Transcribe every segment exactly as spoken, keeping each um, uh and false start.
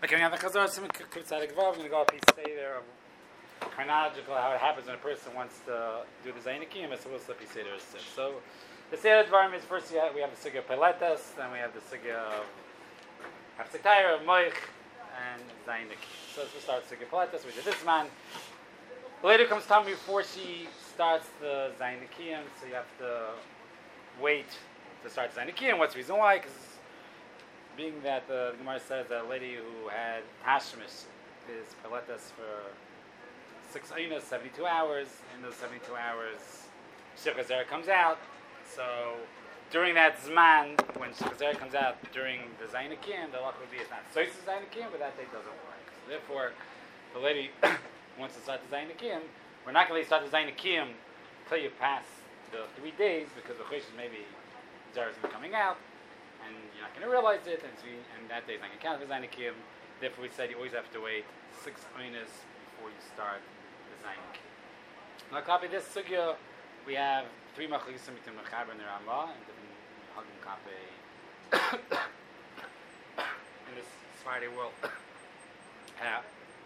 Okay, we have the Chazor Sim Kutzadik Vav. I'm going to go up piece say there of chronological how it happens when a person wants to do the Zainikim. It's a little slippy Seder. So the Seder Dvarim is first we have the Sugya of Peletas, then we have the Sugya of Hafsetaira, of Moich, and Zainikim. So let's just start Sugya Peletas. We did this man. The lady comes time before she starts the Zainikim, so you have to wait to start Zainikim. What's the reason why? Because being that uh, the Gemara says that a lady who had Hashmish is Peletas for six, you know, seventy-two hours. In those seventy-two hours, Shechaz Zera comes out. So during that Zman, when Shechaz Zera comes out during the Zainikim, the luck would be it's not Sois Zainikim, but that day doesn't work. So therefore, the lady wants to start the Zainikim. We're not going to start the Zainikim until you pass the three days, because the Chosh maybe Zera isn't coming out, and you're not going to realize it, and, so you, and that day is not going to count for Zainikim. Therefore, we said you always have to wait six oinas before you start the Zainikim. Now, copy this sugya. We have three machlisim between Mechaber and the Rambam, and different Hagim Kape in this Friday world. How?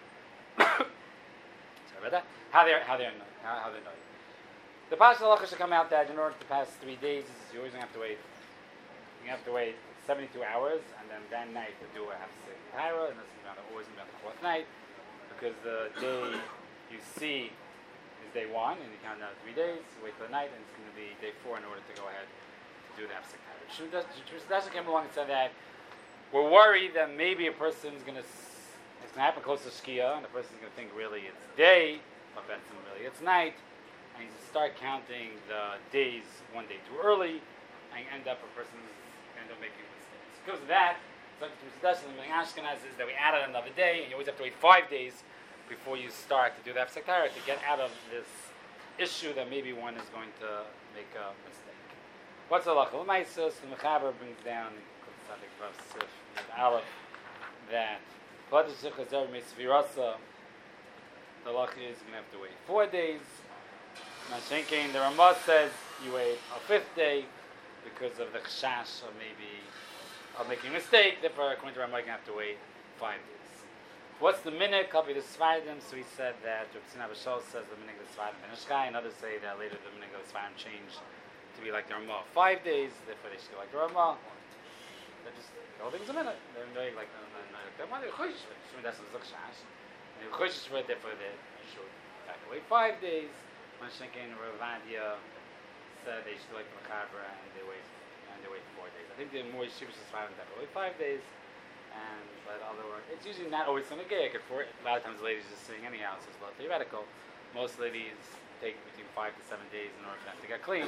Sorry about that. How they're how they're how, how they know. The Pasha Halacha should come out that in order to pass three days, you always have to wait. You have to wait seventy-two hours, and then that night to do a Hafsek Tyra, and this is always going to be on the fourth night, because the day you see is day one, and you count down to three days, you wait for the night, and it's going to be day four in order to go ahead to do the Hafsek Tyra. Shmuel came along and said that we're worried that maybe a person's going to, it's going to happen close to Shkia, and the person's going to think really it's day, but then really it's night, and he's going to start counting the days one day too early, and you end up a person's end up making mistakes. Because of that, something to the Ashkenaz is that we added another day, and you always have to wait five days before you start to do the Hafsek Tyra to get out of this issue that maybe one is going to make a mistake. What's the halacha? L'maisus, the Mechaber brings down in Kutzadik Vav Sif and Aleph that Peletas Shechaz Zera Meisvirasa, the halacha is going to have to wait four days. Mashenkein, the Ramah says you wait a fifth day because of the chashash of maybe of making a mistake. Therefore, according to Ramah, you're going to have to wait five days. What's the minhag? Copy the Sfardim. So he said that Rav Tzina B'Shol says the minhag of the Sfardim Benishkai, and others say that later the minhag of the Sfardim changed to be like the Ramah five days. Therefore, they should go like the Ramah. They're just the whole thing's a minute. They're very like the Ramah. They're choishish for it. That's the chashash. And they're choishish for it. Therefore, they should have to wait five days. Mashenkein Ravadia said they should like the Mechaber and they wait and they wait four days. I think the more yeshivas is five that wait five days, and but other work it's usually not always on a gig. For a lot of times, the ladies just sitting anyhow, so it's a lot theoretical. Most ladies take between five to seven days in order for them to get clean.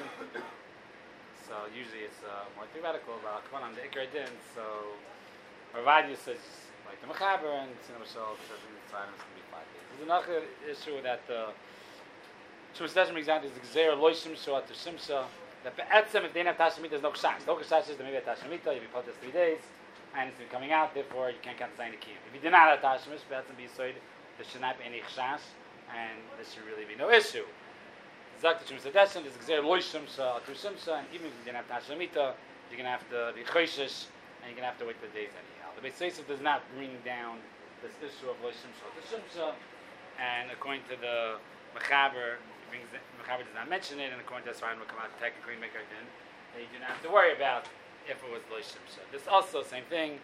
So usually it's uh, more theoretical. But come on, the Ikar din. So Ravadia says like the Mechaber, and Tzina B'Shol says in the time it's going to be five days. There's another issue that. Uh, Shmuel says, for example, is the Gzeir Lo Shimsha to Shimsha. That Be'etzem, if they didn't have Tashemita, there's no Kshash. No Kshash is that maybe a Tashemita, you'll be put this three days, and it's been coming out, therefore you can't count the Zainikim. If you did not have Tashemish, Be'etzem B'Yisoid, there should not be any Kshash, and there should really be no issue. Zak to Shmuel Sadeshan, there's Gzeir Lo Shimsha to Shimsha, and even if you didn't have Tashemita, you're going to have to be Choshish, and you're going to have to wait for the days anyhow. The Beis Yosef does not bring down this issue of Lo Shimsha to Shimsha, and according to the Mechaber, brings the Mechaber does not mention it, and according to the Sfardim will come out technically make a din, that you do not have to worry about if it was Lo Shimsha. This also same thing.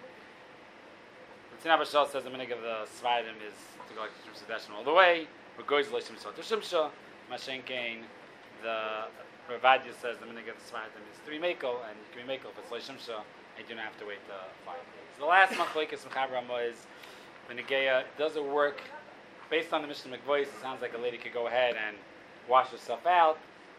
Tzina B'Shol says the minhag of the Sfardim is to go like the Shimsha all the way. But goes Lo Shimsha to Shimsha. Mashenkein, the Ravadia says the minhag of the Sfardim is three mekel, and you can be mekel if it's Lo Shimsha, and you do not have to wait uh, five days. The last machlokes Mechaber Rambam is Benegeya. Does it work? Based on the Mishnah McVois, it sounds like a lady could go ahead and wash herself out.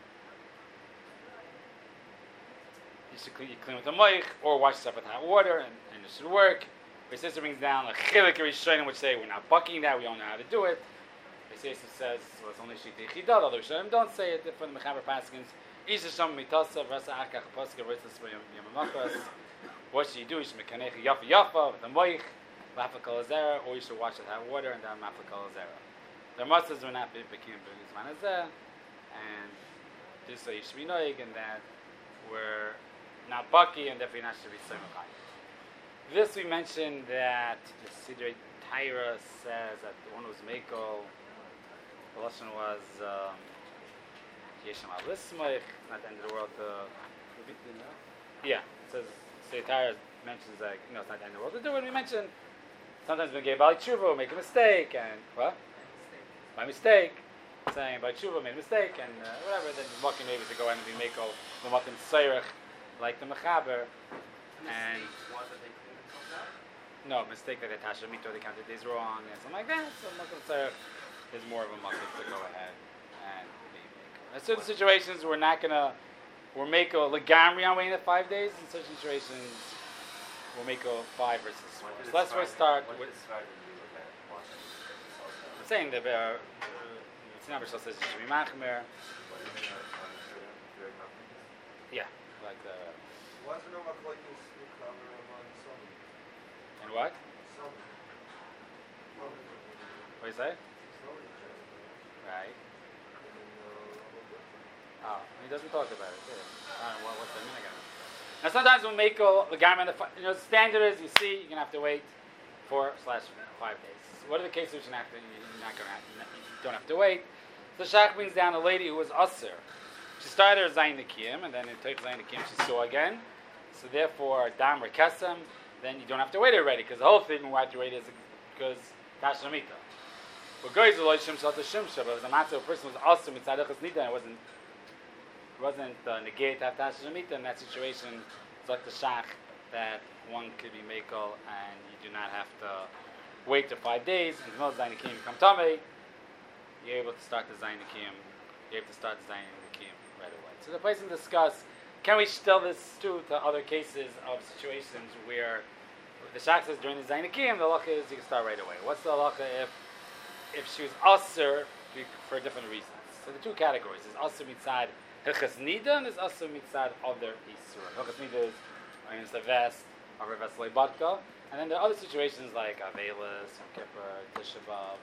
You should clean, you clean with a moich, or wash yourself with hot water, and, and it should work. Beis Yosef brings down a chilik rishonim, which say we're not bucking that, we don't know how to do it. Beis Yosef says well, it's only shitei chidad. Other rishonim don't say it. For the Mechaber Paskins, isha sham mitasa v'rasa akach paska v'rasa yamamachas. What should you do? You should make kanecha yafa yafa with a moich, mafakal azera, or you should wash with hot water and then mafakal azera. The Ramah were not bekim b'gizman hazeh, and this way you should be noig, and that we're not bucky, and therefore you're not should be simulcayim. This we mentioned that the Sidrei Taira says that the one who was Mako, the lesson was Yeshem Al Lismoich, not the end of the world. Uh, yeah, it says Sidrei Taira mentions like, you know, it's not the end of the world to do it. We mentioned sometimes when we get Bali Tshuva, we make a mistake, and what? By mistake. Saying by Tshuva made a mistake, and uh, whatever, then the Makim maybe to go in and be Mako, the Makim Seirach, like the Mechaber, and no, mistake like a Tasha Mito, they counted days wrong, and something like that, so Makim Seirach is more of a Makim to go ahead and be Mako. In certain situations, we're not going to, we're Mako Legamri on waiting at five days, in certain situations, we'll Mako five versus four. So let's first start with, I'm saying that uh, it's not says it should be machmer. Yeah, like the. What's the number like this cover among some? And what? Some. What do you say? Right. Oh, he doesn't talk about it. Yeah. I don't know, what's the meaning again? Now sometimes we'll make the garment. You know, the standard is you see you're gonna have to wait four slash five days. What are the cases which you're not, you're not gonna have, you don't have to wait? So Shach brings down a lady who was Asr. She started her Zayin Nikiyim, and then in Teich Zayin Nikiyim she saw again. So therefore, Dam or Kesem, then you don't have to wait already, because the whole thing why you wait is because Tashamita. But Goyz Eloi Shimsha to Shimsha, but if the matzah of a person was Asr Mitzadachas Nida, it wasn't, it wasn't uh, negate to have Tashamita, in that situation, it's like the Shach, that one could be Mekel, and you do not have to wait for five days, and the middle of Zayin Nikiyim become Tameh, you're able to start the Zayin Nikiyim. You're able to start the Zayin Nikiyim right away. So the place to discuss, can we tell this too to other cases of situations where the Shach says during the Zayin Nikiyim, the halacha is you can start right away. What's the halacha if if she was Asr for different reasons? So the two categories is Asr mitzad Hilchas Nida and is Asr mitzad other Isur. Hilchas Nida is against the vest, or vest leibadka, and then there are other situations like Avelis, Yom Kippur, Tisha B'Av,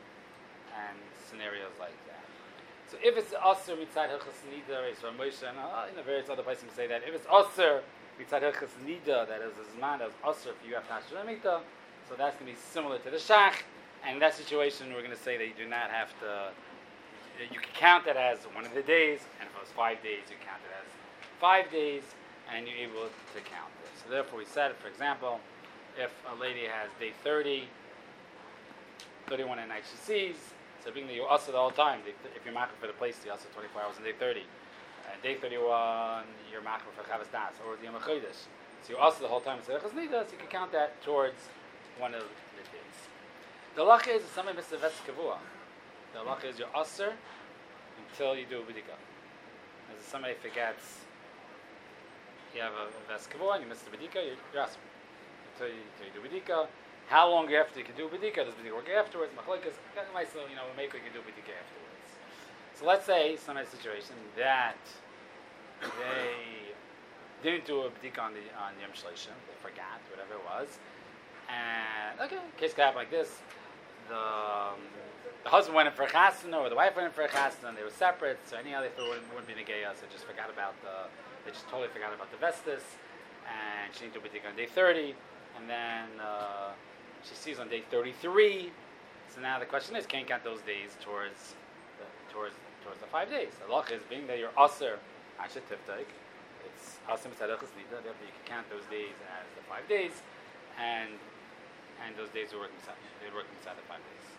and scenarios like that. So if it's Asr mitzad Hilchas Nida, Yisrael Moshe, and uh, in the various other places we say that if it's Asr mitzad Hilchas Nida, that is a Zman, that is Asr if you have Tasha Mita, so that's going to be similar to the Shach, and in that situation we're going to say that you do not have to, you can count that as one of the days, and if it was five days, you count it as five days, and you're able to count it. So therefore we said, for example, if a lady has day thirty, thirty-one at night she sees, so being that you're also the whole time, if you're machmer for the place, you're also twenty-four hours on day thirty. And day thirty-one, you're machmer for Chavas Das, or the Yom HaChodesh. So you're also the whole time, so you can count that towards one of the days. The halacha is somebody misses a ves kavua. The halacha is you're aser until you do a bidika. As somebody forgets, you have a ves kavua and you miss the bidika, you're, you're aser until you, until you do bidika. How long after you can do bidika? Does bidika work afterwards? Machlokes, you know, make you can do bidika afterwards. So let's say some of the situation that they didn't do a bidika on the on Yom Shleishim, they forgot whatever it was, and okay, case could happen like this: the um, the husband went in for a chasna, or the wife went in for a chasna, and they were separate. So any other thing wouldn't, wouldn't be negaya. So just forgot about the, they just totally forgot about the vestis, and she didn't do bidika on day thirty, and then. Uh, She sees on day thirty-three, so now the question is, can you count those days towards the, towards towards the five days? The law is being that you're aser asher tiftaik, it's aser mitzadachas nida. Therefore, you can count those days as the five days, and and those days are working inside. They work inside the five days.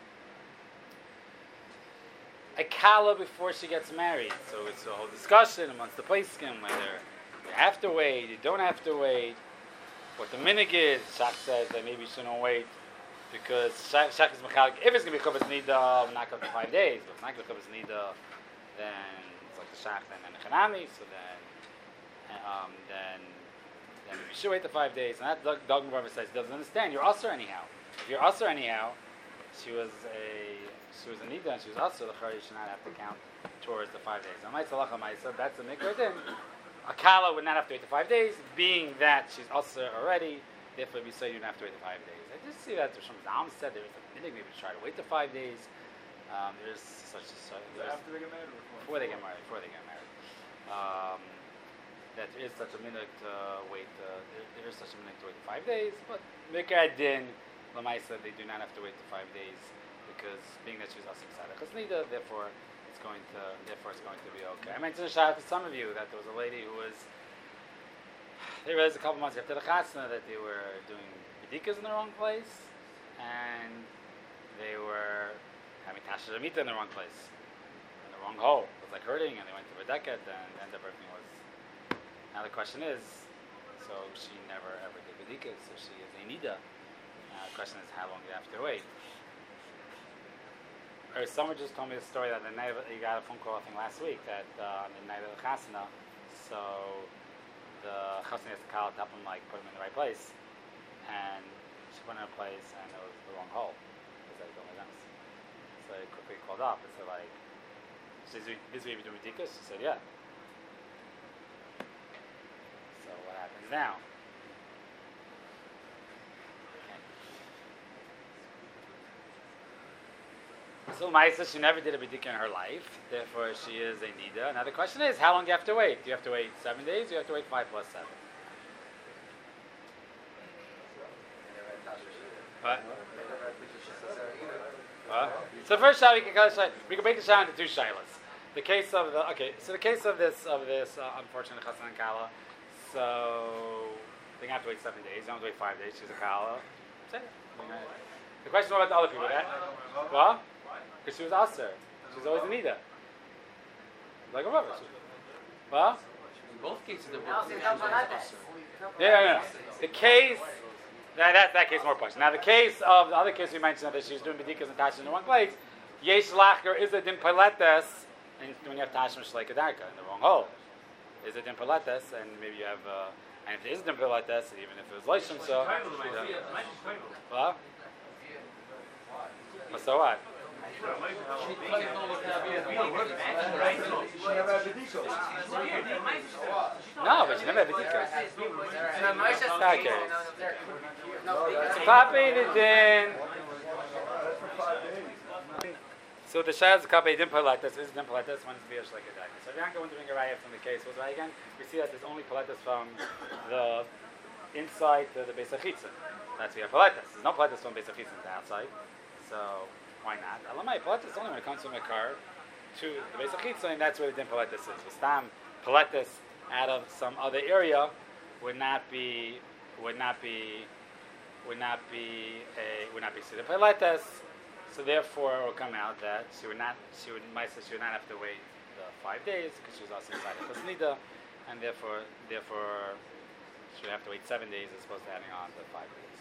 A kala before she gets married, so it's a whole discussion amongst the poskim whether you have to wait, you don't have to wait. What the minig is, Shach says that maybe you shouldn't wait because Shach, Shach is mechalik. If it's going to be Chuvas Nida, we're not going to five days. But if it's not going to be Chuvas Nida, then it's like the Shach and then the Chanami. So then, um, then, then we should wait the five days. And that Doug Barber says he doesn't understand. You're Asr anyhow. If you're Asr anyhow, she was a she was a Nida and she was Asr. The Chari should not have to count towards the five days. Now, Ma'isa Lacha Ma'isa, that's the mikvah then. A kala would not have to wait the five days, being that she's also already. Therefore, we say you don't have to wait the five days. I just see that there's some Zam said there was a minute maybe to try to wait the five days. Um, there's such a such. After they get married, or before they get married. Before they get married. Um, that there is such a minute to wait. Uh, there, there is such a minute to wait five days, but Mikra Din Lamaisa they do not have to wait the five days because being that she's asik sada chasnida, therefore it's going to therefore it's going to be okay. I mentioned a shout out to some of you that there was a lady who was they realized a couple months after the chasna that they were doing bedikas in the wrong place and they were having tasha ramita in the wrong place, in the wrong hole. It was like hurting, and they went to Bedeket, and ended up everything was. Now the question is, so she never ever did bedikas, so she is a nida. Now the question is, how long do you have to wait? Or someone just told me a story that the night of, you got a phone call I think last week that uh, on the night of the chasna, so the chasna has to call up and like put him in the right place, and she went in a place and it was the wrong hole. Because I told my them. So I quickly called up and said like, "Is this way you doing bedikas?" She said, "Yeah." So what happens now? So Maisa, she never did a bedika in her life, therefore she is a nida. Now the question is, how long do you have to wait? Do you have to wait seven days? Or do you have to wait five plus seven? What? What? So first shot we can cut a we can break the shot into two shilas. The case of the okay, so the case of this of this uh, unfortunate chassan and kala. So they have to wait seven days. They don't have to wait five days. She's a kala. The question is what about the other people? That what? Because she was aser. She was always a nida. Like a rubber. What? In both cases, there were. Yeah, yeah, yeah. The case. That, that, that case more question. Now the case of the other case we mentioned that she was doing bedikas and tashim in the wrong place. Yesh lacher is a din paletes, and when you have tashim shleikadarka in the wrong hole, is a din paletes, and maybe you have, uh, and if it is a din paletes, even if it was leishim, so. What? Well, so what? No, but she never had bedikas. Okay. So kape din. So the shayla is kape din paletes is din paletes when it's via shleikadarka. So if you're not going to bring a raya from the case, what's right again? We see that there's only paletes from the inside to the Beis HaChitzon. That's via paletes. There's no paletes from Beis HaChitzon to outside. So why not? Alamai paletes only when it comes from a car to the Beis HaChitzon, and that's where the din paletes is. V'stam paletes out of some other area would not be would not be would not be a would not be siddur paletes. So therefore, it will come out that she would not she would Maisa she would not have to wait the five days because she was also inside of Chasnida, and therefore therefore she would have to wait seven days as opposed to adding on the five days.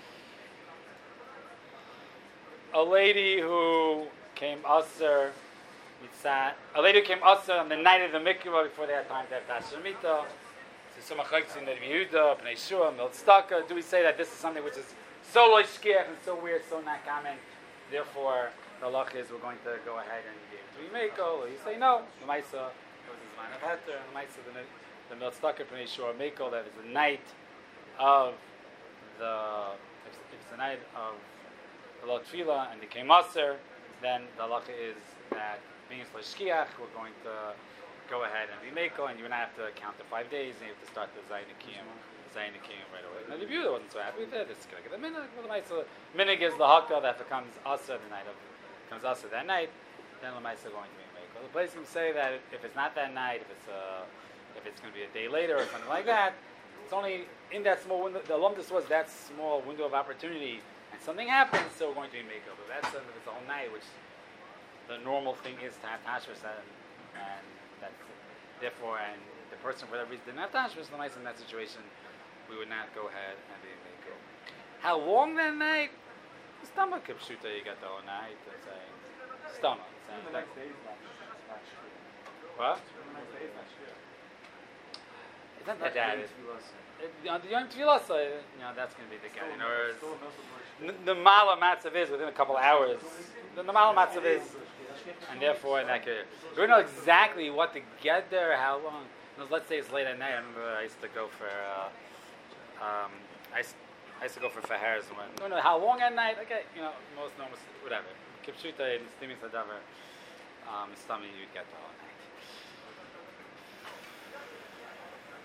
A lady who came aser mitzat. A lady who came aser on the night of the mikvah before they had time to have tashamita. So some achayks in the Yehuda, Pnei Shua, Miltstaka. Do we say that this is something which is so loishkiach and so weird, so not common? Therefore, the halach is we're going to go ahead and give it to Meiko. Or you say no. The Maisa was his man of Heter, and the Maisa the the Miltstaka Pnei Shua Meiko. That is the night of the. If it's the night of the Lot Tefillah and the Kemaser, then the halach is that being loishkiach, we're going to go ahead and be Meiko, and you would not have to count the five days, and you have to start the Zayin Akiyim, Zayin Akiyim right away. Now the Yehuda wasn't so happy with it. It's going to get the minig. Well, the Maisa, minig is the hakka that becomes asa the night of, becomes asa that night. Then the Maisa going to be Meiko. The place can say that if it's not that night, if it's uh, if it's going to be a day later or something like that, it's only in that small window. The alumnus was that small window of opportunity, and something happens, so we're going to be Meiko. But that's uh, if it's a whole night, which the normal thing is to have tashvus and. and That's therefore, and the person for whatever reason didn't have tashvus l'maisa in that situation, we would not go ahead and be meiko. How long that night? Stomach kipshuta you got the whole night. It's a stomach. It's a, the next day is not what? The next day is not sure. It's not that bad. On the Yom Tefillah, so you know that's going to be the guy. You know, the mala matzav is within a couple of hours. The mala matzav is. And therefore, in that case, we don't know exactly what to get there, how long. Let's say it's late at night. I remember I used to go for, uh, um, I, used, I used to go for fahares. We don't know how long at night. Okay, you know, most normal, whatever. Kipshuta and stimi sadavar, um, stomach, you'd get the whole night.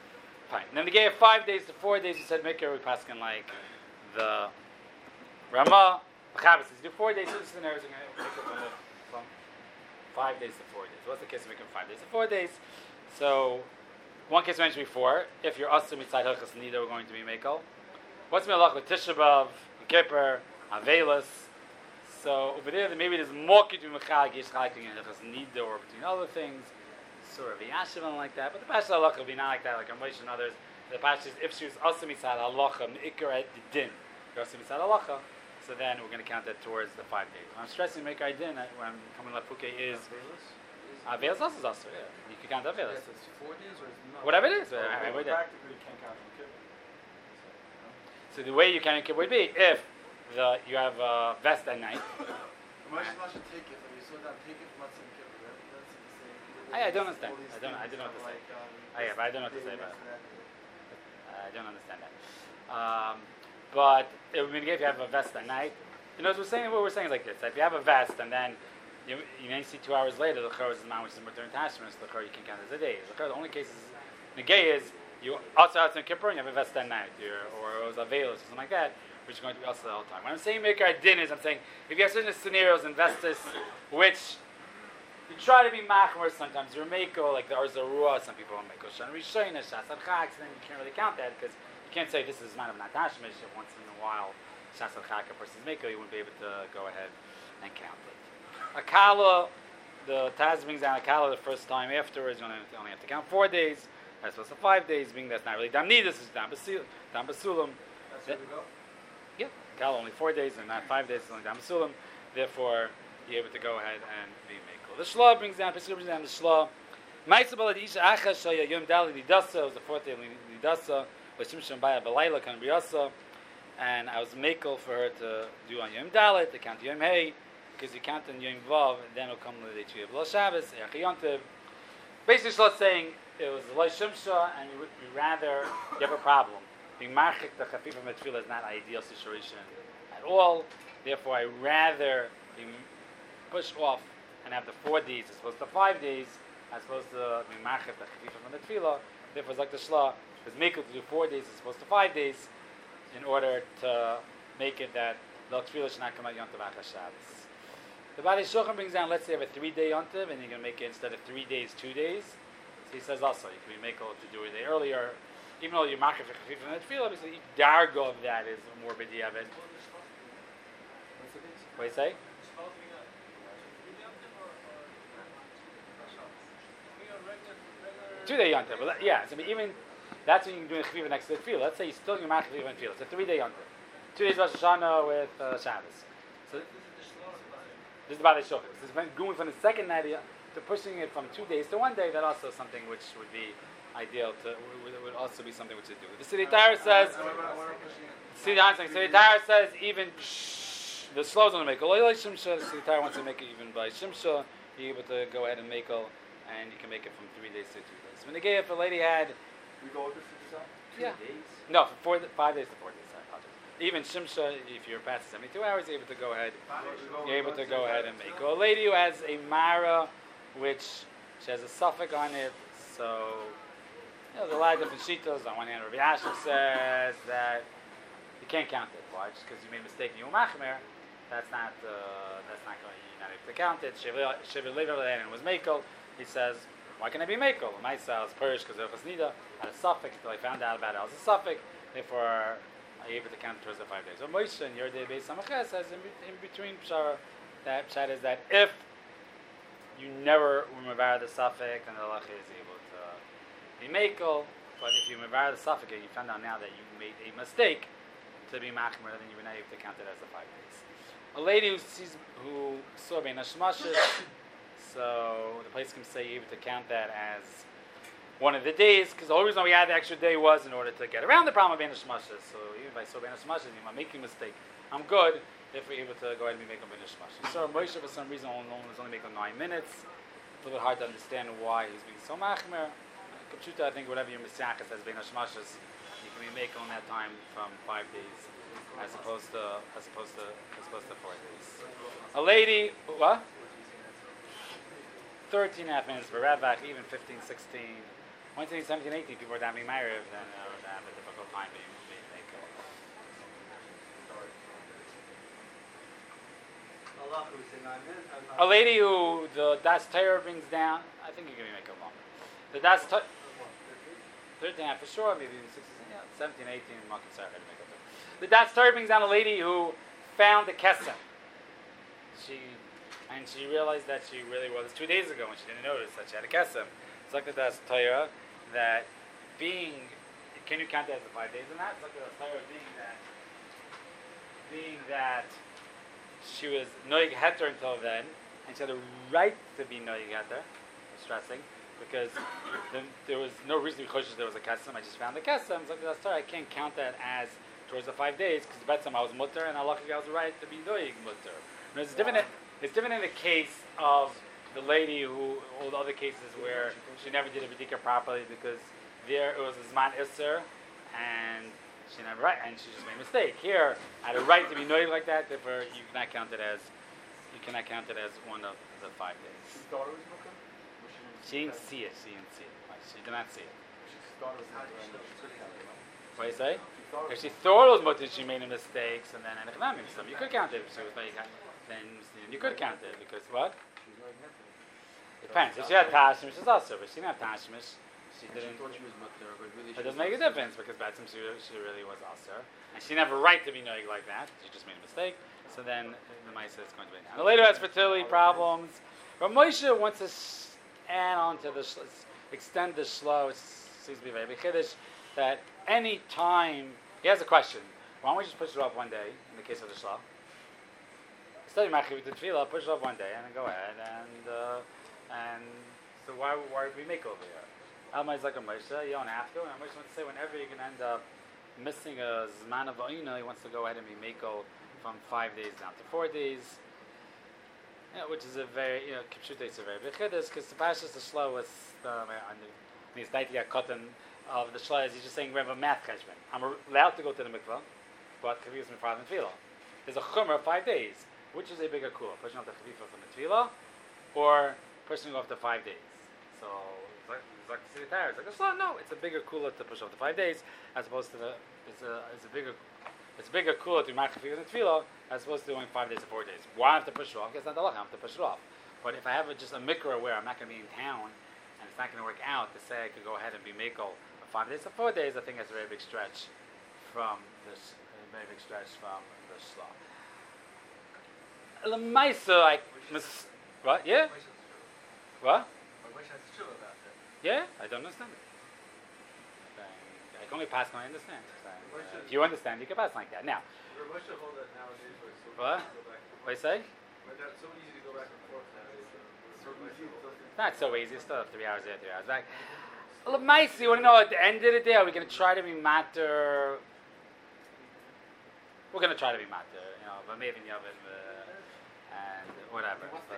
Fine. And then they gave five days to four days. You said Mikra, we pass in like the Ramah, Chabas. You do four days. So this is an error. From, the, from five days to four days. What's the case of making five days to four days? So, one case I mentioned before. If you're Asur Mitzad Hilchos Nida, we're going to be Mekel. What's Melach with Tisha B'Av, Kippur, Avelis? So over there, maybe there's more between Mechag, Yishchak, and Hilchos Nida, or between other things. Surah V'Yashiv and like that, but the Pasha Halacha will be not like that, like Ramesh and others. The Pasha is if she was Asur Mitzad Halacha, Meikar at the Din, Asur Mitzad Halacha, so then we're going to count that towards the five days. When I'm stressing Meikar Din, when I'm coming to Lafuke is Avelis also is Asur. Yeah, you can count Avelis. Yes, it's four days or it's not. Whatever it is. So, I, I, well, I, practically, you can't count from Kippur. So the way you can Kippur would be if the you have a vest at night. Moshe should take it. You saw that take it from Matzah Kippur. That's the same. I, I don't understand. I don't. I don't know what to say. Like, um, I, yeah, but I don't know what to say about it. that. I don't understand that. Um, but it would mean if you have a vest at night, you know, we're saying what we're saying is like this: if you have a vest and then you you may see two hours later the chor is the man which is return attachment, so the chor you can count as a day. The chor, the only case is negay is you also have some kippur and you have a vest at night, or, or it was a veil or something like that, which is going to be also the whole time. When I'm saying make our din is I'm saying if you have certain scenarios in vestis which you try to be machmer sometimes. You're mako like the Arzarua. Some people are mako shan rishayna shas al-chak. Then you can't really count that because you can't say this is man of natashmish. If once in a while shas al-chak a person's mako, you wouldn't be able to go ahead and count it. Akala, the Taz brings down Akala the first time afterwards. You only, only have to count four days. That's supposed to five days. Being that's not really damnidus. It's dam basulam. That's where we go? Yeah, Akala only four days and not five days. It's only dam basulam. Therefore, you're able to go ahead and be mako. The Shlah brings down, Pesach brings down the Shlah. Ma'aseh balad isha achas shaya yom dali lidasa. It was the fourth day of lidasa. V'shimshon baya b'layla kan b'yasa. And I was makel for her to do on Yom Dalet, to count Yom Hey, because you count on Yom Vav, and then it'll come to the Chiyah B'lo Shabbos, Erech Yontiv. Basically, Shlah's saying it was Lo Shimsha, and you would be rather, you have a problem. Being marchik the Chafifa Metfilah is not an ideal situation at all. Therefore, I rather be pushed off and have the four days as opposed to five days, as opposed to be marchik the Chafifa Metfilah. Therefore, it's like the Shlah, because Mekel to do four days as opposed to five days, in order to make it that the tefillah should not come out Yontiv Achas Shabbos. The Bali Shulchan brings down, let's say you have a three-day Yontiv, and you're going to make it instead of three days, two days. So he says also, you can make it to do it a day earlier, even though you're makar for Chafif and tefillah, obviously each dargo of that is more b'diavad. What do you say? Two-day Yontiv, but yeah, so even that's when you can do a chviva next to the tefillah. Let's say you're still doing makar chviva and tefillah. It's a three-day Yontiv. Two days Rosh Hashanah with uh, Shabbos. So this is about the shulchan. This is going from the second night to pushing it from two days to one day. That also is something which would be ideal to would, would also be something which to do. The Sidi Tara says. Sidi Tara says even psh, the slow is going to make a shimsha. The Sidi Tara wants to make it even by shimsha. You're able to go ahead and make it, and you can make it from three days to two days. When the gay if a lady had. We go over to two Yeah. days? No, for four, five days to four days. Sorry, I apologize. Even Shimsha, if you're past seventy-two hours, you're able to go ahead. You're able to go ahead and make. A lady who has a Mara, which she has a suffix on it, so you know, there's a lot of different shitas. On one hand, Rabbi Asher says that you can't count it. Why? Just because you made a mistake in your machmer, that's not uh, that's not going. You're not able to count it. Shiva Levi and was Mekel. He says, why can I be Mekel? My style is Purish because of Nida had a suffix until I found out about it as a suffix. Therefore, I'm able to count towards the five days. So Moshe in your day based on Samachas says in, in between Pshara, that Pshat is that if you never remember the suffix, then the halacha is able to be Mekel. But if you remember the suffix and you found out now that you made a mistake to be Machmer, then you were not able to count it as the five days. A lady who sees who saw Bein Hashmashas, so the place can say you're able to count that as one of the days, because the only reason we had the extra day was in order to get around the problem of Bein Hashmashas. So even if I saw Bein Hashmashas, you might make a mistake. I'm good if we're able to go ahead and be making Bein Hashmashas. So Moshe, for some reason, only was only making nine minutes. It's a little bit hard to understand why he's being so machmer. Computer, I think whatever your Messiachas has Bein Hashmashas, you can be making on that time from five days, as opposed to as opposed to as opposed to four days. A lady, what? thirteen and a half minutes for Ravach, even fifteen, sixteen. Once in seventeen, eighteen, people are davening Ma'ariv, then uh, they have a difficult time being being Mekel. A lady who the Das Torah brings down, I think you're going to make a longer. The Das Torah, thirteen for sure, maybe even sixteen, yeah, seventeen, eighteen, Makan Sarah to make it. The Das Torah brings down a lady who found the Kesem. She, and she realized that she really was two days ago when she didn't notice that she had a Kesem. It's like the Das Torah that being, can you count that as the five days in that? It's like the Das Torah being that, being that she was Noig Heter until then, and she had a right to be Noig Heter, stressing, because the, there was no reason to be choshesh there was a kesem. I just found the kesem. It's like the story. I can't count that as towards the five days because the betzim I was mutter and Allah I was right to be Noig mutter. And it's different. It's different in the case of the lady who, all the other cases where she never did a bedika properly because there it was a zman isser and she never right, and she just made a mistake. Here, I had a right to be noted like that. Therefore, you cannot count it as you cannot count it as one of the five days. She thought it was Mukha? She didn't see it. She didn't see it. Like, she did not see it. She thought it was Mukha. What do you say? If she thought it was mutter, she made a mistake, and then and you could count it. If she was like, then you could count it because what? Depends. If she had tashmish, it's also, but she didn't have tashmish. She didn't. Thought she was mutter, but really It doesn't make a difference because Batsim she, she really was Aser. And she never right to be knowing like that. She just made a mistake. So then the Maisa is going to be down. The later has fertility problems. But Moshe wants to s- add on to the, sh- extend the shlo. It seems to be very bechiddush that any time, he has a question. Why don't we just push it off one day in the case of the shlo? Study Machiv to Tefillah, push it off one day and then go ahead. And uh, and so why, why we make over here? Alma is like a Moshe, you don't have to. And Moshe wants to say whenever you're going to end up missing a Zman of Oina, he wants to go ahead and be Mako from five days down to four days. Yeah, which is a very, you know, Kipshute is a very big chiddush, because the Pashas, the Shlo was, um, on the slightly a cotton of the Shlo, is he's just saying we have a math cheshbon. I'm allowed to go to the mikvah, but Chaviv is Mefrad and Tefillah. There's a Chumrah of five days. Which is a bigger kula? Pushing off the Chaviv from the Tefillah, or pushing off the five days? So, it's like, it's like the Tara. It's like a Shlo. No, it's a bigger kula to push off the five days, as opposed to the, it's a, it's a bigger, it's a bigger kula to make Chaviv and Tefillah, as opposed to doing five days or four days. Why I have to push it off? Because it's not the law. I have to push it off. But if I have a, just a mikra where I'm not going to be in town, and it's not going to work out to say I could go ahead and be mako for five days or four days, I think that's a very big stretch from this, a very big stretch from the Shlo. Lemaisa, like, mis- what? Yeah? What? Yeah? I don't understand it. I can only pass when I understand. Uh, if you understand, you can pass like that. Now, what? What do you say? Not so easy. It's still three hours there, three hours back. Lemaisa, you want to know at the end of the day, are we going to try to be matter? We're going to try to be matter, you know, but maybe in the oven. Uh, and whatever. But,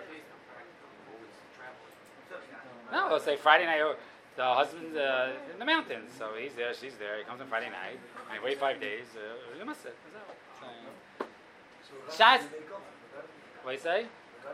no, we'll say Friday night. The husband's uh, in the mountains, so he's there, she's there. He comes on Friday night, and wait five days. You must sit. Shas. What do you say?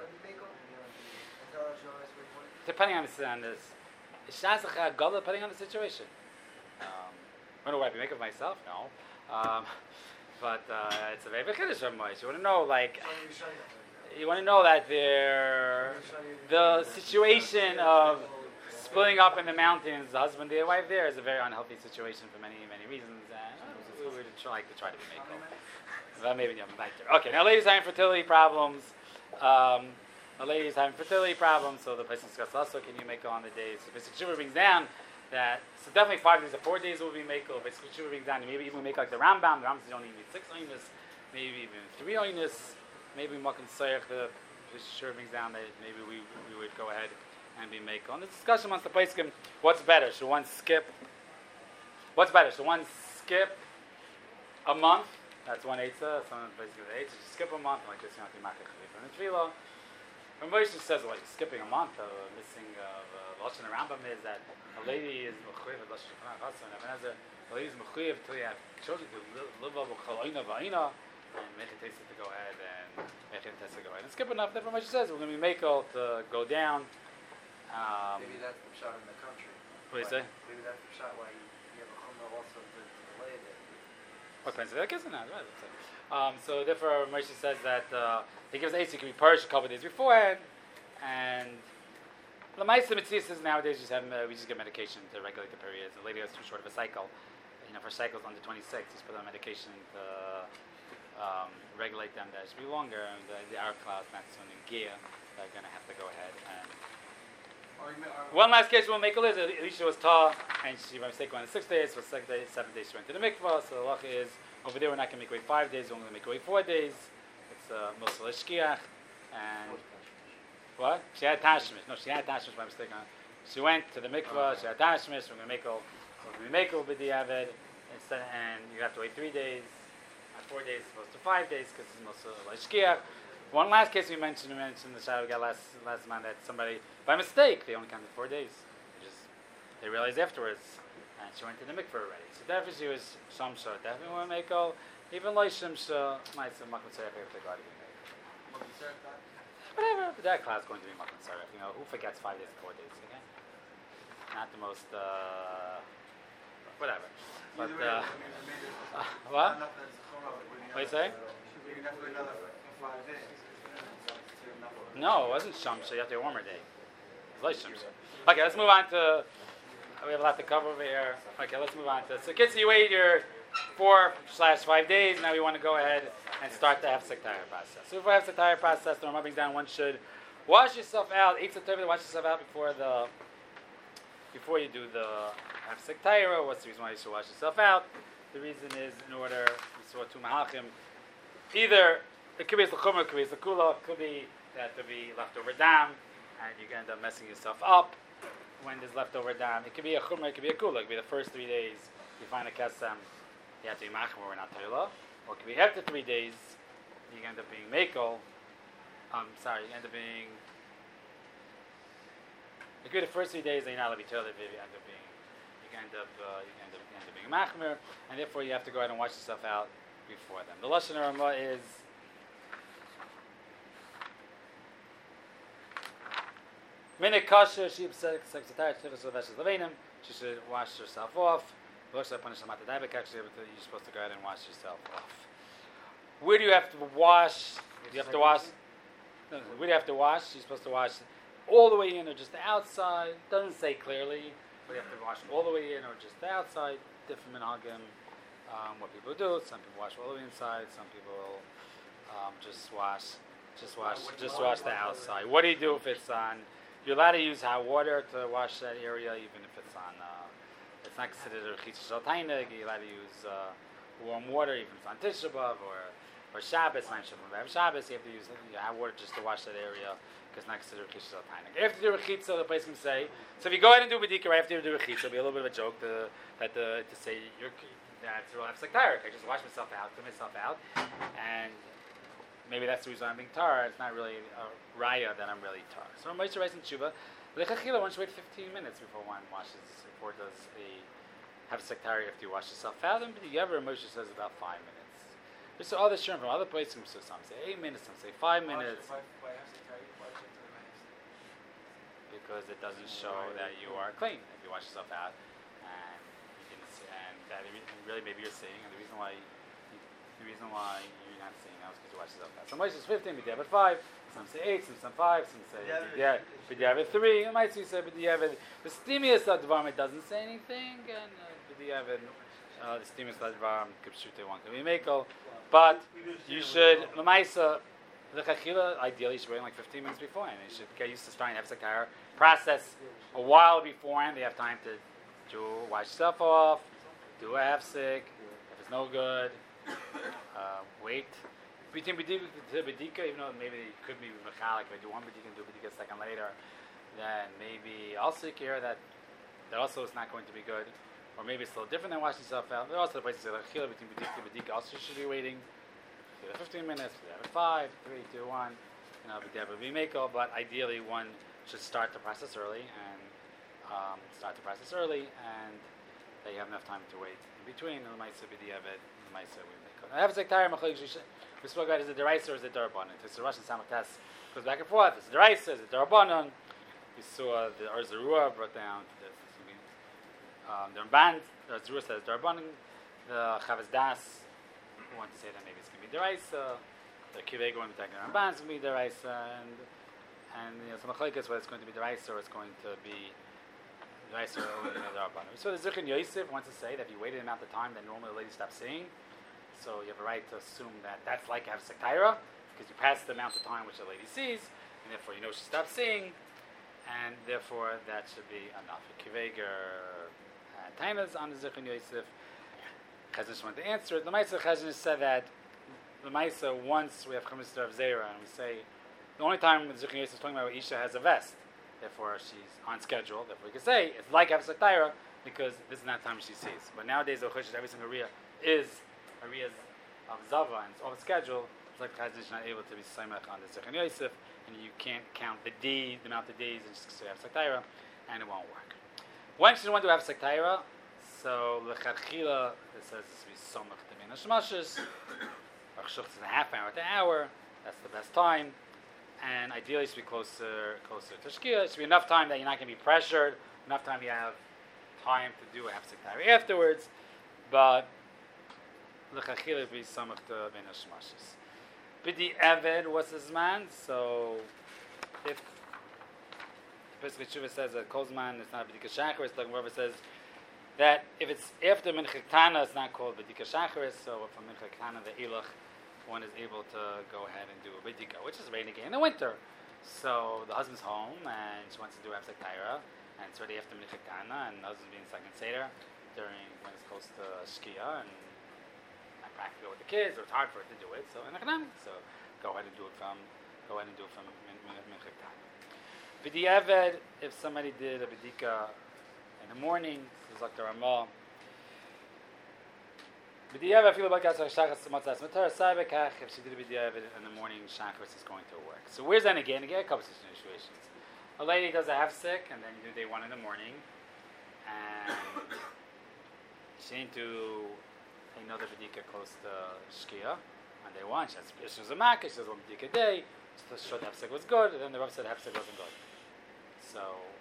Depending on the on this, Shas Gadol, depending on the situation. Um, I don't know what I make of myself. No, um, but uh, it's a very big chiddush from Moshe. You want to know, like. You want to know that there, the situation of splitting up in the mountains, the husband and the wife there, is a very unhealthy situation for many, many reasons. And we would try to try to be makel. Well, maybe you back there. Okay, now ladies having fertility problems. Um, the ladies having fertility problems, so the place discussed also. Can you make on the days? So Basic Shuvah brings down that so definitely five days or four days will be makel. Basic Shuvah brings down maybe even make like the Rambam. The Rambam only need six oinus, maybe even three oinus. Maybe Makan Sayach, the sure brings down that maybe we we would go ahead and be make on the discussion amongst the Paiskim. What's better? Should one skip? What's better? Should one skip a month? That's one eitzah. Some basically the eitzah. Skip a month like this. You know, Makan from the Tefillah. When Moshe says like skipping a month of uh, missing of uh, Lashon Rambam is that a lady is mechuyev Lashon Chassan. A lady is mechuyev till you have children to live over chaloina va'ina. And make it tasty to go ahead and make it tasty to go ahead and skip enough. Therefore, Moshe says we're going to be makel to go down. Um, Maybe that's the shot in the country. What do you say? Maybe that's the shot why you, you have a chumrah also to delay it. What kinds of that isn't that right? Um, so therefore, Moshe says that uh, he gives eight. He can be purged a couple of days beforehand, and the Ma'aser Mitzvah says nowadays just have uh, we just give medication to regulate the periods. The lady has too short of a cycle. You know, for cycles under twenty-six, just put on medication to um, regulate them. That should be longer, and the, the our class, not so in gear, they're going to have to go ahead and. One last case we'll make a list. Elisha was tall, and she by mistake went on six days. So six days, seven days she went to the mikvah. So the halacha is over there we're not going to make wait five days. We're only going to make wait four days. It's uh, Mosel Shkiach, and what? She had tashmish. No, she had tashmish by mistake. Huh? She went to the mikvah. She had tashmish. We're going to make a we're going to make a b'diavad instead, and you have to wait three days. Not four days, as opposed to five days, because it's Mosel Shkiach. One last case we mentioned, we mentioned the shadow we got last last month that somebody by mistake they only counted four days. They just they realized afterwards, and she went to the mikveh already. So definitely she was shamsha. Definitely want to make all even loy shimsha might say makon saref if they got to be made. Whatever, but that class is going to be makon saref. You know who forgets five days and four days again? Not the most uh, whatever. But uh, uh, what? What do you say? No, it wasn't Shamsha. You have to have a warmer day. It's like Shamsha. Okay, let's move on to. We have a lot to cover over here. Okay, let's move on to. So, kids, you wait your four slash five days. Now we want to go ahead and start the Hefsek Tire process. So, before Hefsek Tire process, the Rama brings down one should wash yourself out. Eat some wash yourself out before the before you do the Hefsek Tire. What's the reason why you should wash yourself out? The reason is in order. We saw two Mahalchim. Either it could be l'chumra, it could be l'kula, it could be that there be leftover dam, and you can end up messing yourself up when there's leftover dam. It could be a chumra, it could be a kula. It could be the first three days you find a kesem, you have to be machmor or not toila. Or it could be after three days you end up being makel. I'm um, sorry, you end up being. It could be the first three days that you're not allowed to be toila. You end up being, you can end up, uh, you can end up, you end up being machmor, and therefore you have to go ahead and wash yourself out before them. The Lashon Rama is Minik Kasha, she said, she should wash herself off. Looks like when actually, you're supposed to go ahead and wash yourself off. Where do you have to wash? Do you have to wash? No, where do you have to wash? You're supposed to wash all the way in or just the outside. Doesn't say clearly, but you have to wash all the way in or just the outside. Different minhagim. Um, what people do. Some people wash all the way inside. Some people um, just wash, just wash, just wash the outside. What do you do if it's on? You're allowed to use hot water to wash that area, even if it's on. Uh, it's not considered a chitz shel tainig. You're allowed to use uh, warm water, even if it's on Tisha B'av or or Shabbos. Not Shabbos. Shabbos, you have to use you know, hot water just to wash that area because it's not considered a chitz shel tainig. After you do a chitza, the place can say. So if you go ahead and do bedika right after you do a chitza, it'll be a little bit of a joke to that to, to say you're. That's real Hefsek Tire. I just wash myself out, clean myself out, and maybe that's the reason I'm being tar. It's not really a raya that I'm really tar. So when Moshe writes in Tshuva, l'chachila one should wait fifteen minutes before one washes, before it does a Hefsek Tire after you wash yourself out. And ever Moshe says about five minutes. There's other shurim from other places. So some say eight minutes, some say five minutes, because it doesn't show that you are clean if you wash yourself out. And that really maybe you're seeing, and the reason why the reason why you're not seeing now is because you watch yourself out. Some places fifteen, but you have it five. Some say eight, some say five, some say yeah, but you have it three. You might see say, but you have it. The stimius advarim it doesn't say anything, and but you have it. Uh, the stimius advarim kipshute one can be makel, but you should lemaisa the chachila. Ideally, you should wait like fifteen minutes beforehand. You should get used to starting Hefsek Tire process a while beforehand. They have time to. To wash yourself off, do a hefsek. If it's no good, uh, wait. Between bedika to bedika, even though maybe it could be mechalik, but you want bedika and do bedika a second later, then maybe also care that that also is not going to be good, or maybe it's a little different than washing yourself out. There are also the places that are between bedika and bedika also should be waiting. fifteen minutes, five, three, two, one. You know, but be mako. But ideally, one should start the process early and. Um, start the process early, and they have enough time to wait in between. The Maisa b'diavad, the Maisa we make. Hefsek Tire machlokes. We spoke about is it deraisa or is it derabanan? It's the Russian Samachtas goes back and forth. Is it deraisa? Is it derabanan? We saw the Arzarua brought down this. Um, the Ramban, the Zura says Darbanim, the Chavaz Das want to say that maybe it's going to be Deraisa, the Kivega want to be talking Ramban, it's going to be Deraisa, and and you know, some Machlekes whether it's going to be Deraisa or it's going to be Deraisa or the Darbanim. So the Zichron Yosef wants to say that if you waited an amount of time that normally the lady stops seeing, so you have a right to assume that that's like have Sektaira, because you pass the amount of time which the lady sees, and therefore you know she stops seeing, and therefore that should be enough. Kiveger Tainas on the Zichron Yosef. Chazon just wanted to answer it. The Maisa Chazon said that the Maisa, once we have Chametz of Zera, and we say the only time the Zichron Yosef is talking about where Isha has a vest, therefore she's on schedule, therefore we can say it's like have Sektaira because this is not time she sees. But nowadays the Chush, every single Riyah is Riyah's of Zava and it's all the schedule. It's like Chazon is not able to be Saimach on the Zichron Yosef, and you can't count the day, the amount of days, and just say have Sektaira, and it won't work. When she want to have Sektaira, so L'chadchila, it says this will be Somach to Mina Shmashis, or Shuch is a half hour to hour, that's the best time, and ideally it should be closer, closer to Shkia. It should be enough time that you're not going to be pressured, enough time you have time to do a have Sektaira afterwards, but L'chadchila will be Somach to Mina Shmashis. B'di Eved, what's his man? So, if basically Tshuva says that Kozman is not B'dika Shacharis, like whoever says that if it's after Mincha Ketana, it's not called B'dika Shacharis, so from Mincha Ketana, the Ilach, one is able to go ahead and do a B'dika, which is raining again in the winter. So the husband's home, and she wants to do Hafsek Taira, and it's already after Mincha Ketana, and the husband's being second Seder during when it's close to Shkia, and not practical with the kids, or it's hard for her to do it, so in so go ahead and do it from, go ahead and do it from Mincha Ketana. B'di Eved, if somebody did a B'dika in the morning, this is like the Ramah. B'di Eved, if you look at Shachas Matzas Matar, Saibekach, if she did a B'di Eved in the morning, Shachas is going to work. So where's that again? Again, a couple of situations. A lady does a half sick, and then you do day one in the morning, and she didn't do another B'dika close to Shkia on day one. She has issues of Makkah, she does one B'dika a day, so the short half sick was good, and then the Rav said half sick wasn't good. So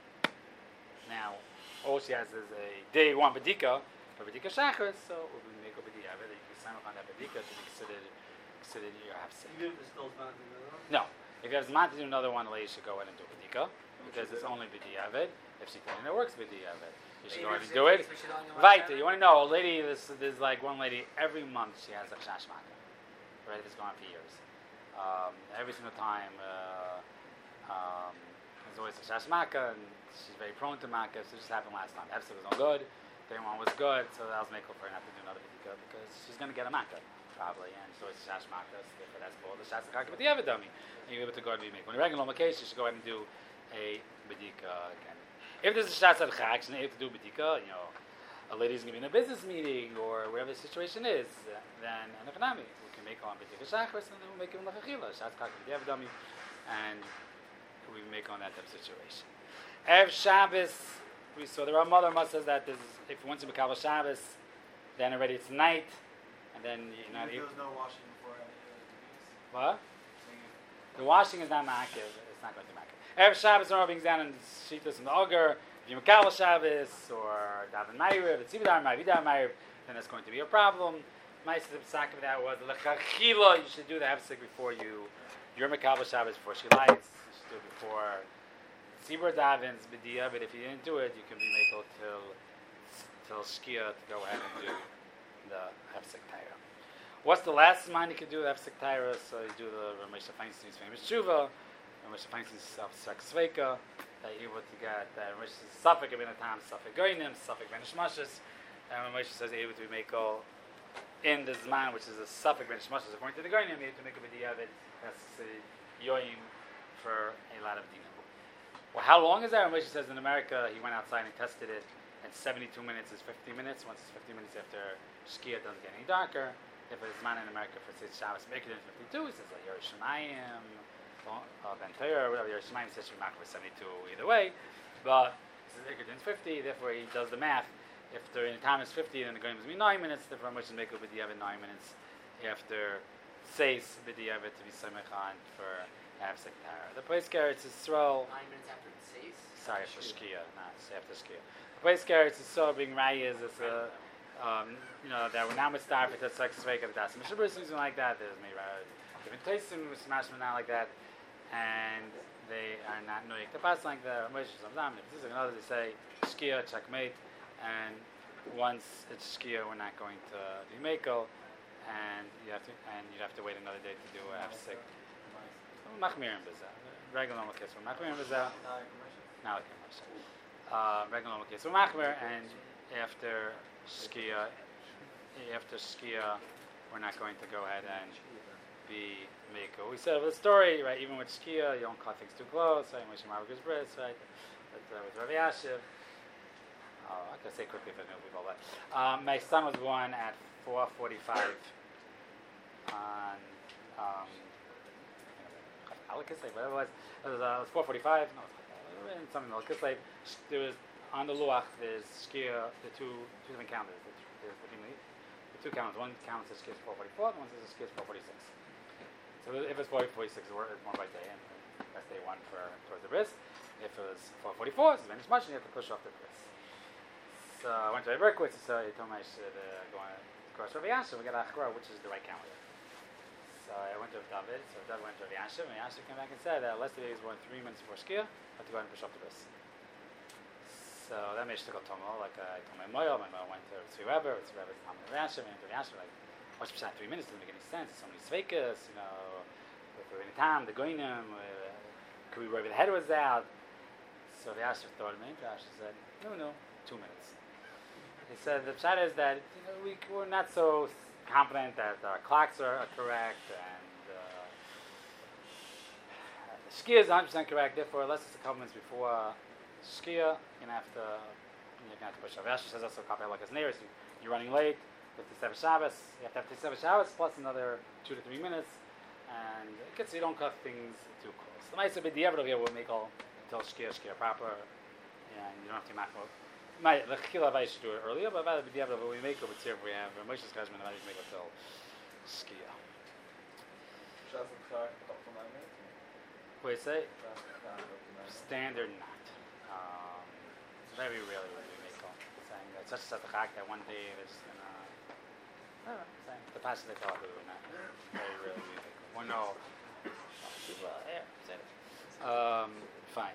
now all she has is a day one B'dika for B'dika Shachar, so we make a B'dika that you can sign up on that B'dika to be considered considered your half sick. Even if it's still not doing another one? No. If you have Zman to do another one, the lady should go ahead and do B'dika, because it's only B'dika. If she can, it works B'dika. You should go ahead and do it. Right, you want to know, a lady, there's, there's like one lady, every month she has a Chash Makkah. Right, it's going on for years. Um, every single time, uh, um, there's always a Chash Makkah, and she's very prone to Makkah, so it just happened last time. Episode was no good, day one was good, so that was make up for her not to do another B'dika, because she's going to get a Makkah, probably, and so it's a Chash Makkah, so therefore that's called a Chash Makkah, but the other dummy, and you're able to go ahead and make. When you're regular case, you should go ahead and do a B'dika again. If there's a Chash at Chag, she's not able to do B'dika, you know, a lady's going to be in a business meeting, or wherever the situation is, then, and if not, we can make on B'dika Shachris, and then we'll make it on Lachachila, Chash Chag, the other dummy, and we make on that type of situation. Erev Shabbos, we saw the Ramah Mother says that this is, if you want to be Kabbalah Shabbos, then already it's night, and then you're not able. There's no washing before any of the What? The washing is not Ma'akiv, it's not going to be Ma'akiv. Erev Shabbos, Ramah brings down in Shittas and the Auger, if you're Kabbalah Shabbos, or Davin Ma'ariv, it's Yividar Ma'ariv, Yividar Ma'ariv, then that's going to be a problem. My psak of that was, L'chachila, you should do the Hafsik before you, you're Kabbalah Shabbos before she lights, you should do it before Tzibur Davins, B'diya, but if you didn't do it, you can be made till till Shkia to go ahead and do the Hafsik Taira. What's the last man you can do the Hafsik Taira? So you do the Ramesha Feinstein's famous Tshuva, Ramesha Feinstein's Safsak Sveika, that you're able to get uh, Ramesha's Safek Ibn Atam, Safek Goinim, Safek Ben Shmashis, and Ramesha says you're able to make all in the Zman, which is a Safek Ben Shmashis, according to the Goinim, you have to make a B'diya that that's uh, Yoim for a lot of dinim. Well, how long is that? Ramesha says in America, he went outside and tested it, and seventy-two minutes is fifty minutes. Once it's fifty minutes after Shkia, it doesn't get any darker. If it's man in America for say Shabbos, make it in fifty-two. He says like Yerushalayim, uh, Ben Torah, whatever. Yerushalayim says Shemak for seventy-two either way, but he says make it in fifty. Therefore, he does the math. If the time is fifty, then the game is be nine minutes. Therefore, Ramesha make it with the other nine minutes after says b'diavad to be samech on for Hafsek Tara. The place Eretz Yisrael. Nine minutes after the says. Sorry, after Shkia, not after Shkia. The place Eretz Yisrael being Raya is this, uh, um, you know, that we're now with star for the sex fake of the das. Mishabur is something like that. There's maybe different tastes in smash not like that, and they are not noyik. The past like the Moshe Zamzam. If this is another, they say Shkia checkmate, and once it's Shkia, we're not going to do Mako, and you have to and you have to wait another day to do a Hafsek. Machmirim b'zeh. Regular normal case. We're machmirim b'zeh. Now like commercial. Uh, regular normal case. We're machmir, and after Shkia, after Shkia, we're not going to go ahead and be Mako. We said with the story, right? Even with Shkia, you don't cut things too close. Right? Moshe Mavrich's bris, right? With, uh, with Rav Yashiv. Oh, I can say quickly for new people, but um, my son was born at four forty-five on. Um, Al-Kislev, whatever it was. It was, uh, it was four forty-five. No, it was something Al-Kislev. There was, on the Luach, there's Shkia, the two, two different calendars. There's between the, the two calendars. One calendar says Shkia is four forty-four, and one says Shkia is four forty-six. So if it's four forty-six, it's one by day, and that's day one for towards the bris. If it was four forty-four, it's Venice much, and you have to push off the bris. So I went to Berkowitz, so he told me I should uh, go on across Rav Yashiv, we got Achra, which is the right calendar. So I went to David, so David went to Rav Yashiv, and Yashiv came back and said that less days were three minutes before Shkia, I had to go ahead and push off the bris. So that made Shtickle Tomo, like uh, I told my Moyle, my Moyle went to Tzvi Weber, Tzvi Weber's Ham and Rav Yashiv, and Rav Yashiv, like, what's percent three minutes, doesn't make any sense, there's so many Sveikas, you know, with the time, the Goinim, uh, could we wherever the head was out. So Rav Yashiv thought of me, Rav Yashiv said, no, no, two minutes. He said the pshat is that you know, we, we're not so confident that our clocks are, are correct, and uh, the Shkia is one hundred percent correct. Therefore, unless it's a couple minutes before uh, Shkia, you're gonna have to you're gonna have to push up. Rashi says also a couple like his nearest. You're running late with the seven Shabbos. You have to have the seven Shabbos plus another two to three minutes, and it gets you don't cut things too close. The nice bit the ever here will make all until Shkia Shkia proper, and you don't have to make My the Chila I should do it earlier, but about the B'diavad we make it, let's see if we have Moshe's Cheshbon and I make it till Shkia. What do you say? Standard not. Um, it's very rarely when we make it. Saying that such a chak that one day they're just gonna. I don't know. Saying the past they thought we were not. Very rarely we make it. Well, no. Well, yeah, say it. Um, fine.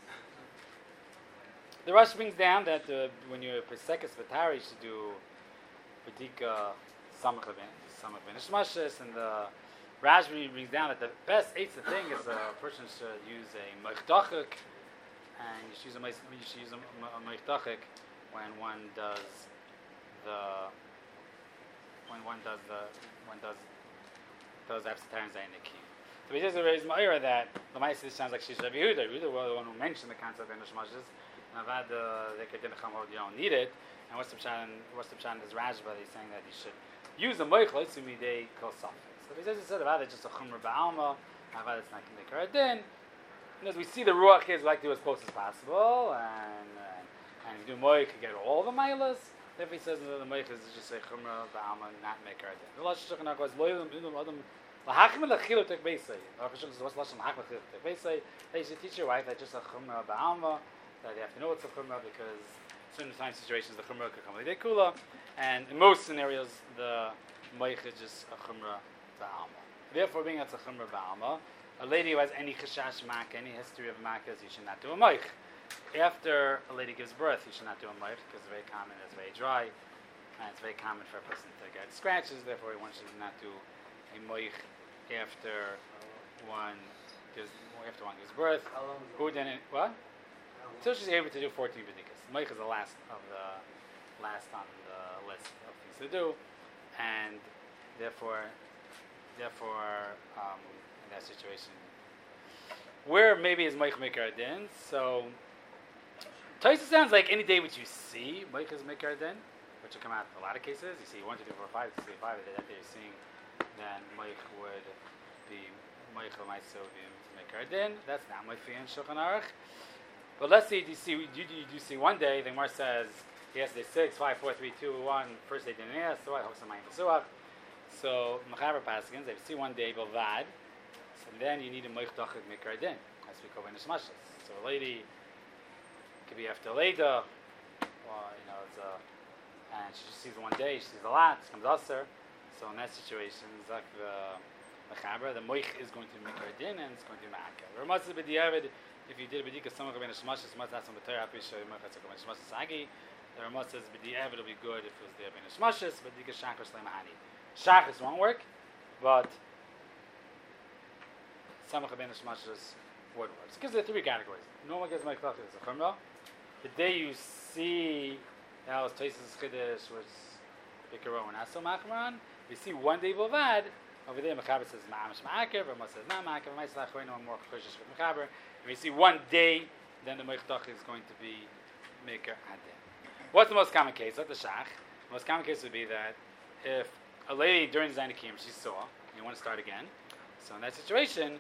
The Rush brings down that uh, when you're Pesekes V'Tara, you should do B'dika Samach V'Nishmashes, and the Rashbi brings down that the best eighth thing is a person should use a Mechdachik, and you should use a, you should use a, a Mechdachik when one does the when one does the one does those Absatarians in the key. So we just raised Ma'ira that the Ma'isa sounds like she's Rabbi Yehuda. Yehuda was the one who mentioned the concept of Nishmashes. Avad the you don't need it, and what's the pshat? What's the pshat? Is Rashba? He's saying that you should use a moichel to me they call suffix. So he says it's Avad it's just a chumra ba'alma. Avad it's not nikar adin. And as we see, the ruach is like to do as close as possible, and and, and do moich to get all the milas. If he says that the moich is just a chumra ba'alma, not nikar adin. The lashon shulchan aruch was loyal and adam lahachim lechilu tek beisay. Lashon shulchan what's lashon lahachim lechilu tek beisay. They should teach your wife that just a chumra ba'alma. That you have to know it's a chumrah because certain time situations the chumrah could come with a kula, and in most scenarios the moich is just a chumrah ba'alma. Therefore, being that's a chumrah ba'alma, a lady who has any chashash mak, any history of makas, you should not do a moich. After a lady gives birth, you should not do a moich because it's very common, it's very dry, and it's very common for a person to get scratches. Therefore, one should not do a moich after one gives after one gives birth. Who then it, what? Until she's able to do fourteen b'dikas. Moich is the last of the last on the list of things to do, and therefore, therefore, um, in that situation, where maybe is moich mikar adin. So, Taisa sounds like any day which you see moich is mikar adin, which will come out in a lot of cases. You see one, two, three, four, five, you see five. That day you're seeing, then moich would be moich l'maisa would be mikar adin. That's not moich in Shulchan Aruch. But let's say you see you, you, you see one day the Gemara says yesterday six, five, four, three, two, one. First day didn't ask, so I hope some So Mechaber Paskins, they see one day Bilvad, so then you need a Moich Dachik Mikar Din, as we call in Ishmashas. So a lady could be after Leda, or you know, it's a, and she just sees one day, she sees a lot, she comes usher. So in that situation, Zak the Mechaber, the Moich is going to Mikar Din and it's going to be Ma'akel. Ramatz B'diavad, if you did a B'dika, someone could be in Ishmashas, Ramatz not some B'tayr, Apisha, Moich Hatzak in Ishmashas Agi. The Ramatz says B'diavad it'll be good if it was there in Ishmashas, but B'dika Shakar Slemahani. Shachas won't work, but Samach Ben Shmashas would work. So it gives you three categories. No one gets my klach is a chumrah. The day you see that was Taisus Chiddush, which Bikaro and Aso Machmaran, you see one day Bovad, over there Mechaber says Ma'amish Ma'akev, Ramah says not Ma'akev, Ma'aslach Choyno, more Choshish with Mechaber. If you see one day, then the Meichtach is going to be Maker Adin. What's the most common case? Not the Shach. The most common case would be that if a lady during the Zainikim she saw, and you want to start again. So in that situation,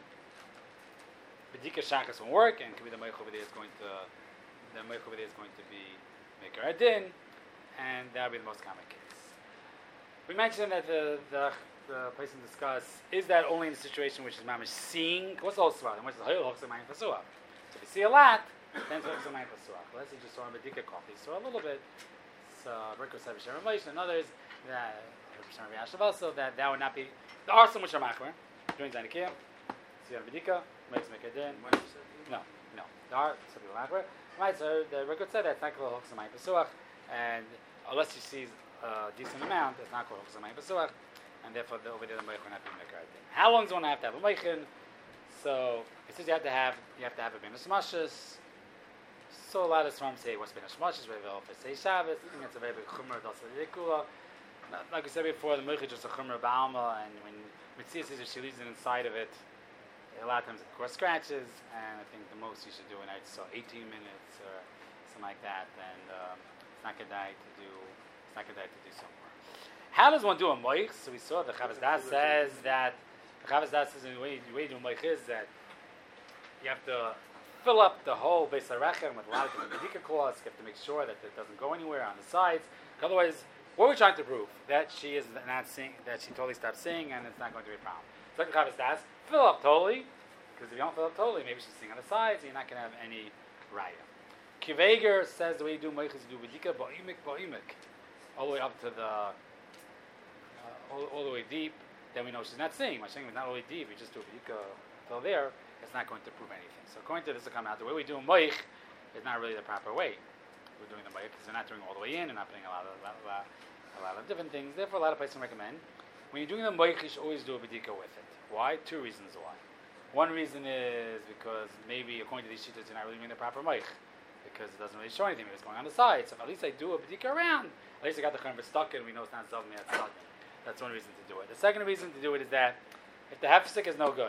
B'dika Shachas won't work, and could be the Meich over there is going to the Meich over there is going to be Maker Adin, and that would be the most common case. We mentioned that the the, the person discussed is that only in the situation which is mamish seeing. What's the whole svara? Which is hayol hochzei mayim pasuach. So if you see a lot, then it's hochzei mayim pasuach. Let's say just saw a B'dika coffee, so a little bit. So Berkos Havishem Ramlish and others that. So that that would not be. There are some which are machmer during Zainikim. So you have B'dika, makes make a din. No, no. There are some people machmer. Right, so the record said that's not called Hochzamay Pesuach, and unless you see a decent amount, it's not called Hochzamay Pesuach, and therefore the, over there the Meich will not be make a din. How long does one have to have a Meichin? So it says you have to have you have to have a Ben Hashmashas. So a lot of Svarim say what's Ben Hashmashas, very well for say Shabbos. I think it's a very big Chumrah, also the Kula. Like we said before, the Meich is just a Chumrah Ba'alma, and when Mitzvah says if she leaves it inside of it, a lot of times it causes scratches, and I think the most you should do a night so eighteen minutes or something like that, and um, it's not good to do. It's not good to do some more. How does one do a Meich? So we saw the Chavos Das says that the Chavos Das says the way, the way you do a Meich is that you have to fill up the whole Beis HaRechem with a lot of different B'dika claws. You have to make sure that it doesn't go anywhere on the sides. Otherwise, what we're trying to prove? That she is not seeing, that she totally stopped seeing, and it's not going to be a problem. So like the Chavos Das, fill up totally, because if you don't fill up totally, maybe she's seeing on the sides, and you're not going to have any raya. Kiveger says the way you do Meich is you do B'dika ba'imik ba'imik, all the way up to the, uh, all, all the way deep. Then we know she's not seeing. My saying is not all the way deep. We just do B'dika till there. It's not going to prove anything. So according to this, will come out the way we do Meich is not really the proper way. We're doing the Meich because we're not doing all the way in, and not putting a lot of a lot, a lot of different things. Therefore, a lot of places recommend when you're doing the Meich, you should always do a B'dika with it. Why? Two reasons why. One reason is because maybe according to these shittas, you're not really doing the proper Meich because it doesn't really show anything. It's going on the side. So if at least I do a B'dika around, at least I got the Chumrah stuck in. We know it's not Zavmi, it's stuck in. That's one reason to do it. The second reason to do it is that if the hefsek is no good.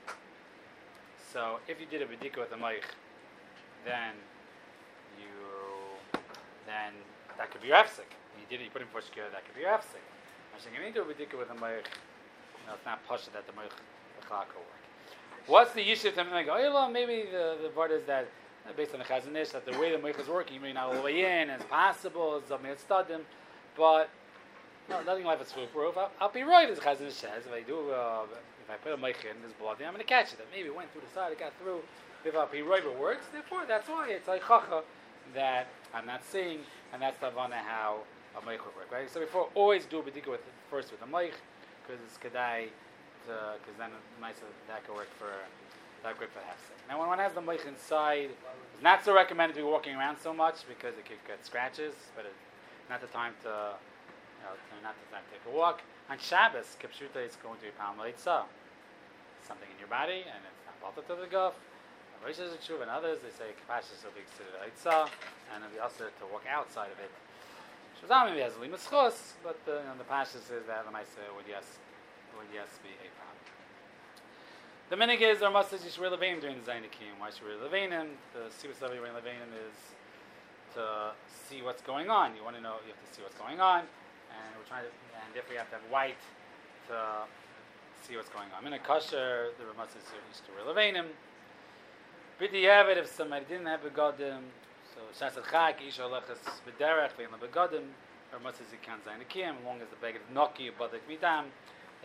So if you did a B'dika with a Meich, then you then that could be your hefsek. And you did it, you put him for shkir, that could be your hefsek. I'm saying if you do a B'dika with a Meich, you know, it's not pasha that the Meich the clock will work. What's the yishuv? I'm like, oh, well, maybe the the part is that uh, based on the Chazanish that the way the Meich is working, maybe not all the way in, and it's possible, it's something that's studim, but no, nothing like it's foolproof. I'll, I'll be right, as Chazanish says. If I do, uh, if I put a Meich in, there's blood, I'm going to catch it. Maybe it went through the side, it got through. If I'll be right, it works. Therefore, that's why it's like chacha that I'm not seeing, and that's the vana how a Meich would work. Right. So before, always do a B'dika with first with a Meich, because it's kedai. Because then nice that could work for that could work for hefsek. Now, when one has the Meich inside, it's not so recommended to be walking around so much because it could get scratches. But it's not the time to, you know, not the time to take a walk. On Shabbos, Kipshuta is going to be Palm Leitzah, something in your body, and it's not bolted to the guf. Rosh is a tshuva, and others they say Kapashis will be considered Leitzah, and it'll be also to walk outside of it. Shazam maybe has a limus chus, but the, you know, the Pashas is that the Maisa would yes. would yes be a problem. The minig is there must be shvur levanim during the Zainikim. Why shvur levanim? The sivus of shvur levanim is to see what's going on. You want to know, you have to see what's going on, and we're trying to, and if we have to have white to see what's going on. In a kosher, the Ramas is shvur levanim. B'diavad, if somebody didn't have begodim, so shas chak isha lechas b'derech ve'en begodim, Ramas is ikan Zainikim, as long as the beged noki badek midam.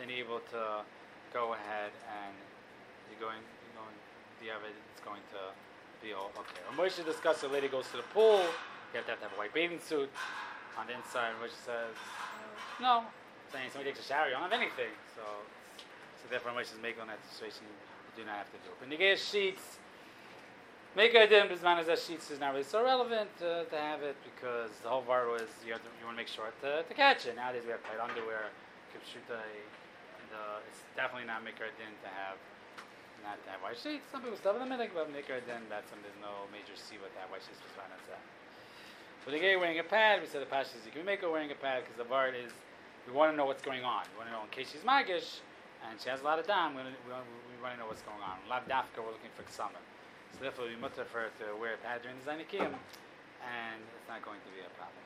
then you're able to go ahead and you're going, you're going, do you have it? It's going to be all okay. When Moshe discussed, a lady goes to the pool, you have to have, to have a white bathing suit on the inside. Moshe says, no, saying somebody takes a shower, you don't have anything. So, so therefore, Moshe is making on that situation, you do not have to do it. When you get sheets, make a din bisman as sheets is not really so relevant uh, to have it because the whole varo is you have to, you want to make sure to, to catch it. Nowadays we have tight underwear, kipshuta, and uh, it's definitely not make a din to have not to have white sheets. Some people still have them think about make a din. That's when there's no major see what that white sheets was fine as that. But the guy wearing a pad, we said the pashas you can make her wearing a pad because the vart is we want to know what's going on. We want to know in case she's magish and she has a lot of dam. We, we, we want to know what's going on. A lot of dafka we're looking for ksama. So therefore, we mutter for her to wear a pad during the Zainikim, and it's not going to be a problem.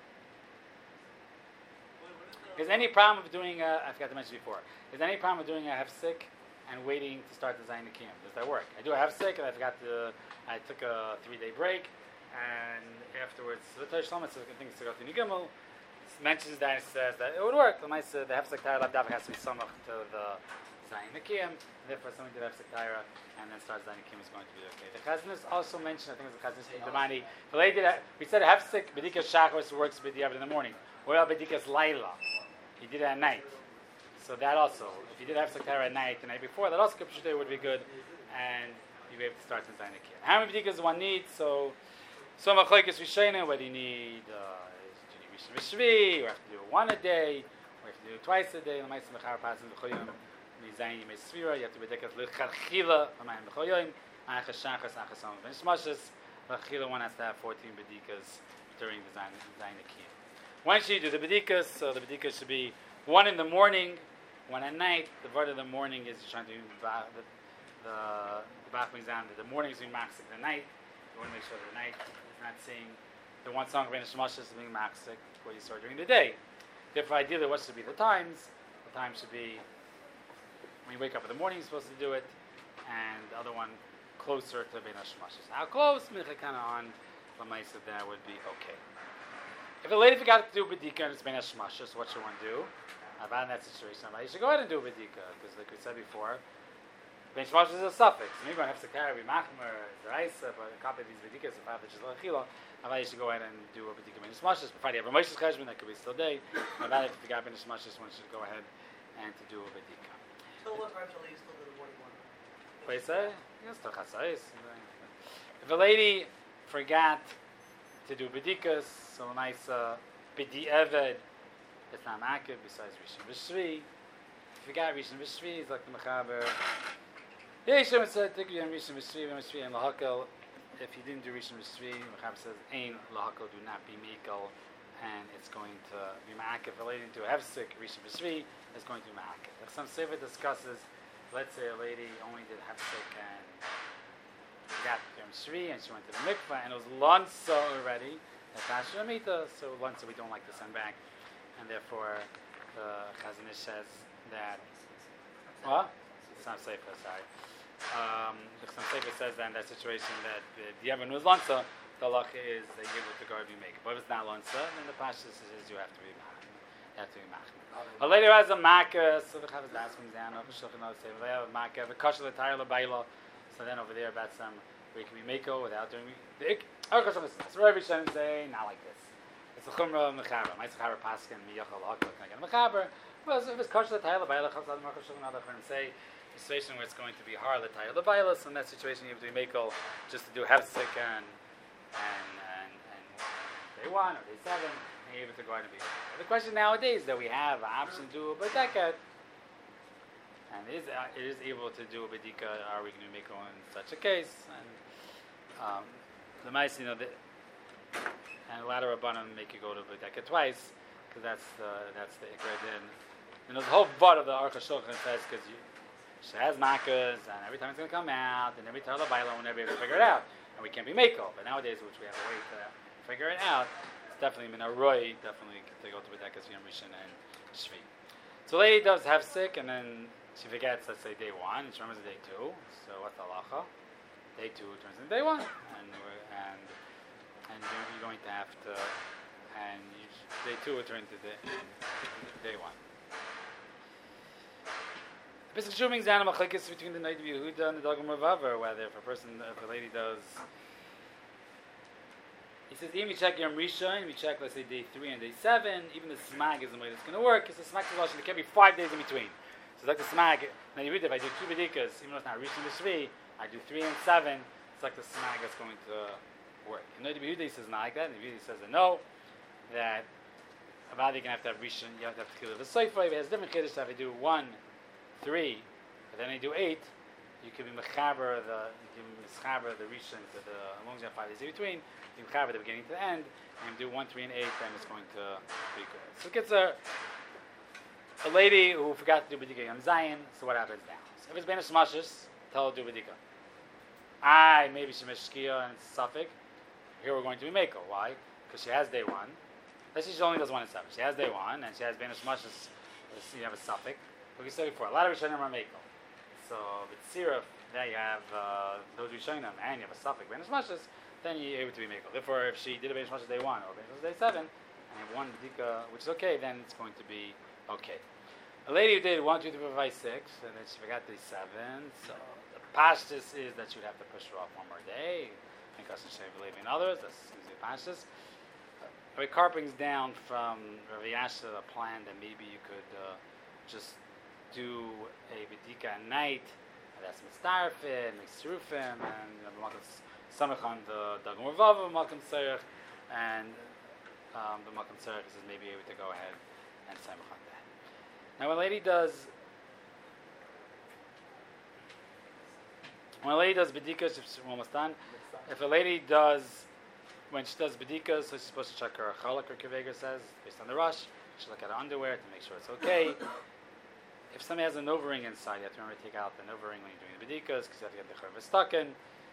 Is any problem with doing a, I forgot to mention before, is there any problem with doing a hefsek and waiting to start the Zainikim? Does that work? I do a hefsek, and I forgot to, I took a three-day break, and afterwards, the Torah Shlomo says, I think it's to go to Nigimel, mentions that, it says that it would work. The the hefsek tire lab has to be samach to the Zainikim, therefore someone did hefsek tire, and then starts Zainikim is going to be okay. The Chazanus also mentioned, I think it was the Chazanus in Demani, the lady that, we said hefsek, B'dikas Shachos works B'diavad in the morning. What about B'dikas Laila? He did it at night. So that also, if you did hefsek tire at night, the night before, that also would be good, and you'd be able to start the Zainikim. How many B'dikas one needs? So, so Machlokes Rishonim, whether you need, uh, Rishon V'Shvi, or have to do it one a day, or have to do it twice a day, L'maisa Mechar Pasim V'Choyim, Mizayin Yimei Sfira, you have to be dekat L'Chadchila, L'mayim V'Choyim, Achas Shachas, Achas Am V'Nishmashas, L'Chadchila one has to have fourteen B'dikas during the Zayin Akiyim. Once you do the B'dikas, so the B'dikas should be one in the morning, one at night. The word of the morning is you're trying to do the the the Bach exam. The morning is being maxik, the night. You want to make sure the night is not saying the one song of V'Nishmashas is being maxik before you start during the day. Therefore, ideally, what should be the times? The time should be when you wake up in the morning, you're supposed to do it, and the other one closer to Bein HaShemashos. How close? Mincha kind of on Lamaisa, that would be okay. If a lady forgot to do B'dika and it's Bein HaShemashos, what should one do? About in that situation, you should go ahead and do B'dika, because like we said before, Bein HaShemashos is a suffix. Maybe one has to carry Machmer, Zeraisa, but a copy of these B'dikas, if I have the Chisla Achila, about you should go ahead and do a B'dika Bein HaShemashos. But Friday, you have a Moshe's Cheshbon, that could be still day. About if you forgot Bein HaShemashos, one should go ahead and to do a B'dika. So what time shall you still do the morning one? What you say? Yes, still chasais. If a lady forgot to do bedikas, so nice uh, bedi eved, it's not makif besides Rishon V'Shvi. If you got Rishon V'Shvi, it's like the mechaber. Yeah, Yishem said, take you on Rishon V'Shvi, V'Shvi, and lahakel. If you didn't do Rishon V'Shvi, the mechaber says, ain lahakel, do not be mikal, and it's going to be ma'akif relating to hefsek, Rishon V'Shvi, is going to be ma'akif. If some sefer discusses, let's say a lady only did hefsek and got Yom Shvi, and she went to the mikvah, and it was lansa already, that's Asher Amita, so lansa we don't like to send back, and therefore the Chazon Ish says that, what? It's not sefer, sorry. Um, the Chazon Sefer says that in that situation that the Yemen was lansa, the halacha is that you give it to guard be make. But if it's not lansa, then the pasha says you have to be machmir. You have to be machmir. A lady who has a makkah, so the chavis asking down over shulchan aruch say they have a makkah, the kasher the tire lebayla. So then over there about some where you can be mako without doing the ik. Oh, kasher listen. So Rabbi Shem say not like this. It's a chumrah mechaber. My mechaber paskin miyachal hakol can I get a mechaber. Well, if it's kasher the tire lebayla, chavis the marker shulchan aruch and say a situation where it's going to be hard the tire lebayla. So in that situation you have to be mako just to do hefsek and. And, and, and day one or day seven, and you're able to go out and be. The question nowadays that we have an option to do a bedeka, and it is, uh, it is able to do a bedika. Are we going to make one in such a case? And um, the mice, you know, the, and a lot of rabbanim make you go to bedeka twice because that's the that's the ikra din. You know, the whole butt of the Aruch HaShulchan says because she has makkahs, and every time it's going to come out, and every time the baila will never be able to figure it out. And we can't be mako, but nowadays, which we have a way to figure it out, it's definitely min aroi, definitely to go to B'dekas Yom Rishon and Shvi. So lady does have sick, and then she forgets, let's say, day one, and she remembers day two. So what's the halacha? Day two turns into day one, and we're, and and you're going to have to, and you, day two will turn into day, day one. Pesach Shur brings down a machlekes between the Noid Yehuda and the Dagam Ravav, whether if a person, if a lady does. He says, even we check Yom Rishon, we check, let's say, day three and day seven, even the smag isn't the way it's going to work, because the smag is there can't be five days in between. So like the smag, now you read if I do two bedikas, even though it's not Rishon B'Shvi, I do three and seven, it's like the smag that's going to work. And Noid Yehuda says not like that, and Yehuda says that no, that about you can have to have Rishon, you have to have to kill the Sefer, it has different kiddush, so if I do one, three, but then I do eight, you can be mechaber the you can be mechaber the Rishon to the as long as you have five days in between, you can mechaber the beginning to the end, and you do one, three, and eight, then it's going to be good. So it gets a a lady who forgot to do B'dika Yom Zayin, so what happens now? So if it's B'nei Shmashis, tell her to do B'dika. I maybe she Shkia and it's Suffolk. Here we're going to be Mako. Why? Because she has day one. Let's say she only does one and seven. She has day one, and she has B'nei Shmashis, you have a Suffolk. Like we said before, a lot of Rishonim are Mako. So with Siraf, there you have uh, those Rishonim, and you have a Suffolk B'nei Shmashis, then you're able to be Mako. Therefore, if she did a B'nei Shmashis day one or B'nei Shmashis day seven, and you have one B'dika, which is okay, then it's going to be okay. A lady who did one, two, three, four, five, six, and then she forgot day seven, so the pashtus is that you'd have to push her off one more day. I think Hashem Shem believe in others, that's usually pashtus. Rabbi Karp brings down from Rabbi Yasha a plan that maybe you could uh, just do a B'dika at night, and that's Mitzdarfin, Mitzrufim, and you know, Samach on the Dagam Ravav, Malkam Tzarech, and um, the Malkam Tzarech is maybe able to go ahead and Samach on that. Now when a lady does when a lady does B'dika, she's almost done. If a lady does when she does B'dika, so she's supposed to check her Chalak, or Kevega says, based on the rush, she look at her underwear to make sure it's okay. If somebody has a nova ring inside, you have to remember to take out the nova ring when you're doing the B'dikas, because you have to get the Chorva stuck in.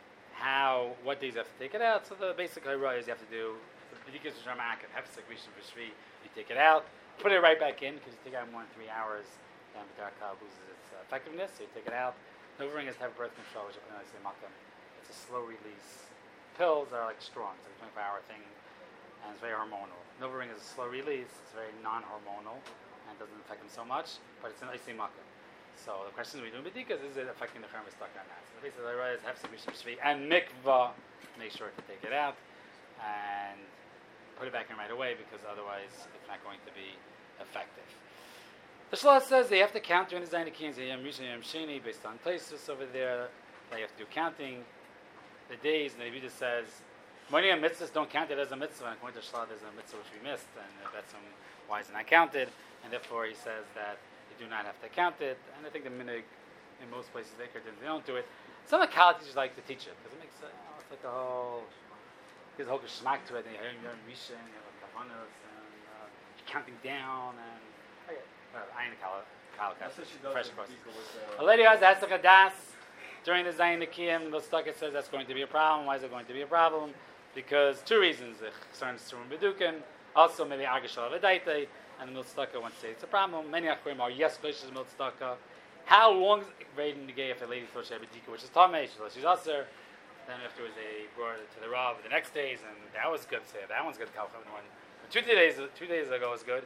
How, what days you have to take it out? So the basic Ha'ira is you have to do the B'dikas which are Ma'akad, Hefsek, Rishon, V'Shvi, you take it out, put it right back in, because you take it out more than three hours, then B'darka loses its uh, effectiveness, so you take it out. Nova ring is to have birth control, which I say Makam. It's a slow release. Pills are like strong, it's like a twenty-four hour thing, and it's very hormonal. Nova ring is a slow release, it's very non-hormonal, and doesn't affect them so much, but it's an icy makkah. So the question is, we doing b'dikas, is it affecting the chayim stuck on that? So basically, the right is hefsek b'shvi and mikvah, make sure to take it out and put it back in right away, because otherwise it's not going to be effective. The Shlosh says they have to count during the Zainikim, Yom Rishon, Yom Sheni, based on places over there. They have to do counting the days, and the Rebbe says, many of mitzvahs don't count it as a mitzvah, and according to Shlosh, there's a mitzvah which we missed, and that's um, why it's not counted, and therefore he says that you do not have to count it, and I think the minig in most places they don't do it. Some of the college teachers like to teach it, because it makes, uh, you know, it's like a whole, there's a whole geschmack to it, and you hear Yom Rishon, you have kavanos, and uh, counting down, and, okay, whatever, I ain't a college, fresh course. A lady has that's like a das, during the Zayin Nikiyim, the Stucket says that's going to be a problem. Why is it going to be a problem? Because two reasons. The Chesron Surim Bedukin, also maybe Agashal Vedaite, and the Milstaka wants to say it's a problem. Many Achrim are yes, Glish's Milstaka. How long is it raiding the gay if a lady thought she had Bedika, which is Tameh, she's Aser. Then afterwards they brought it to the Rav the next days, and that was good. Say that one's good. One, two days, two days ago was good.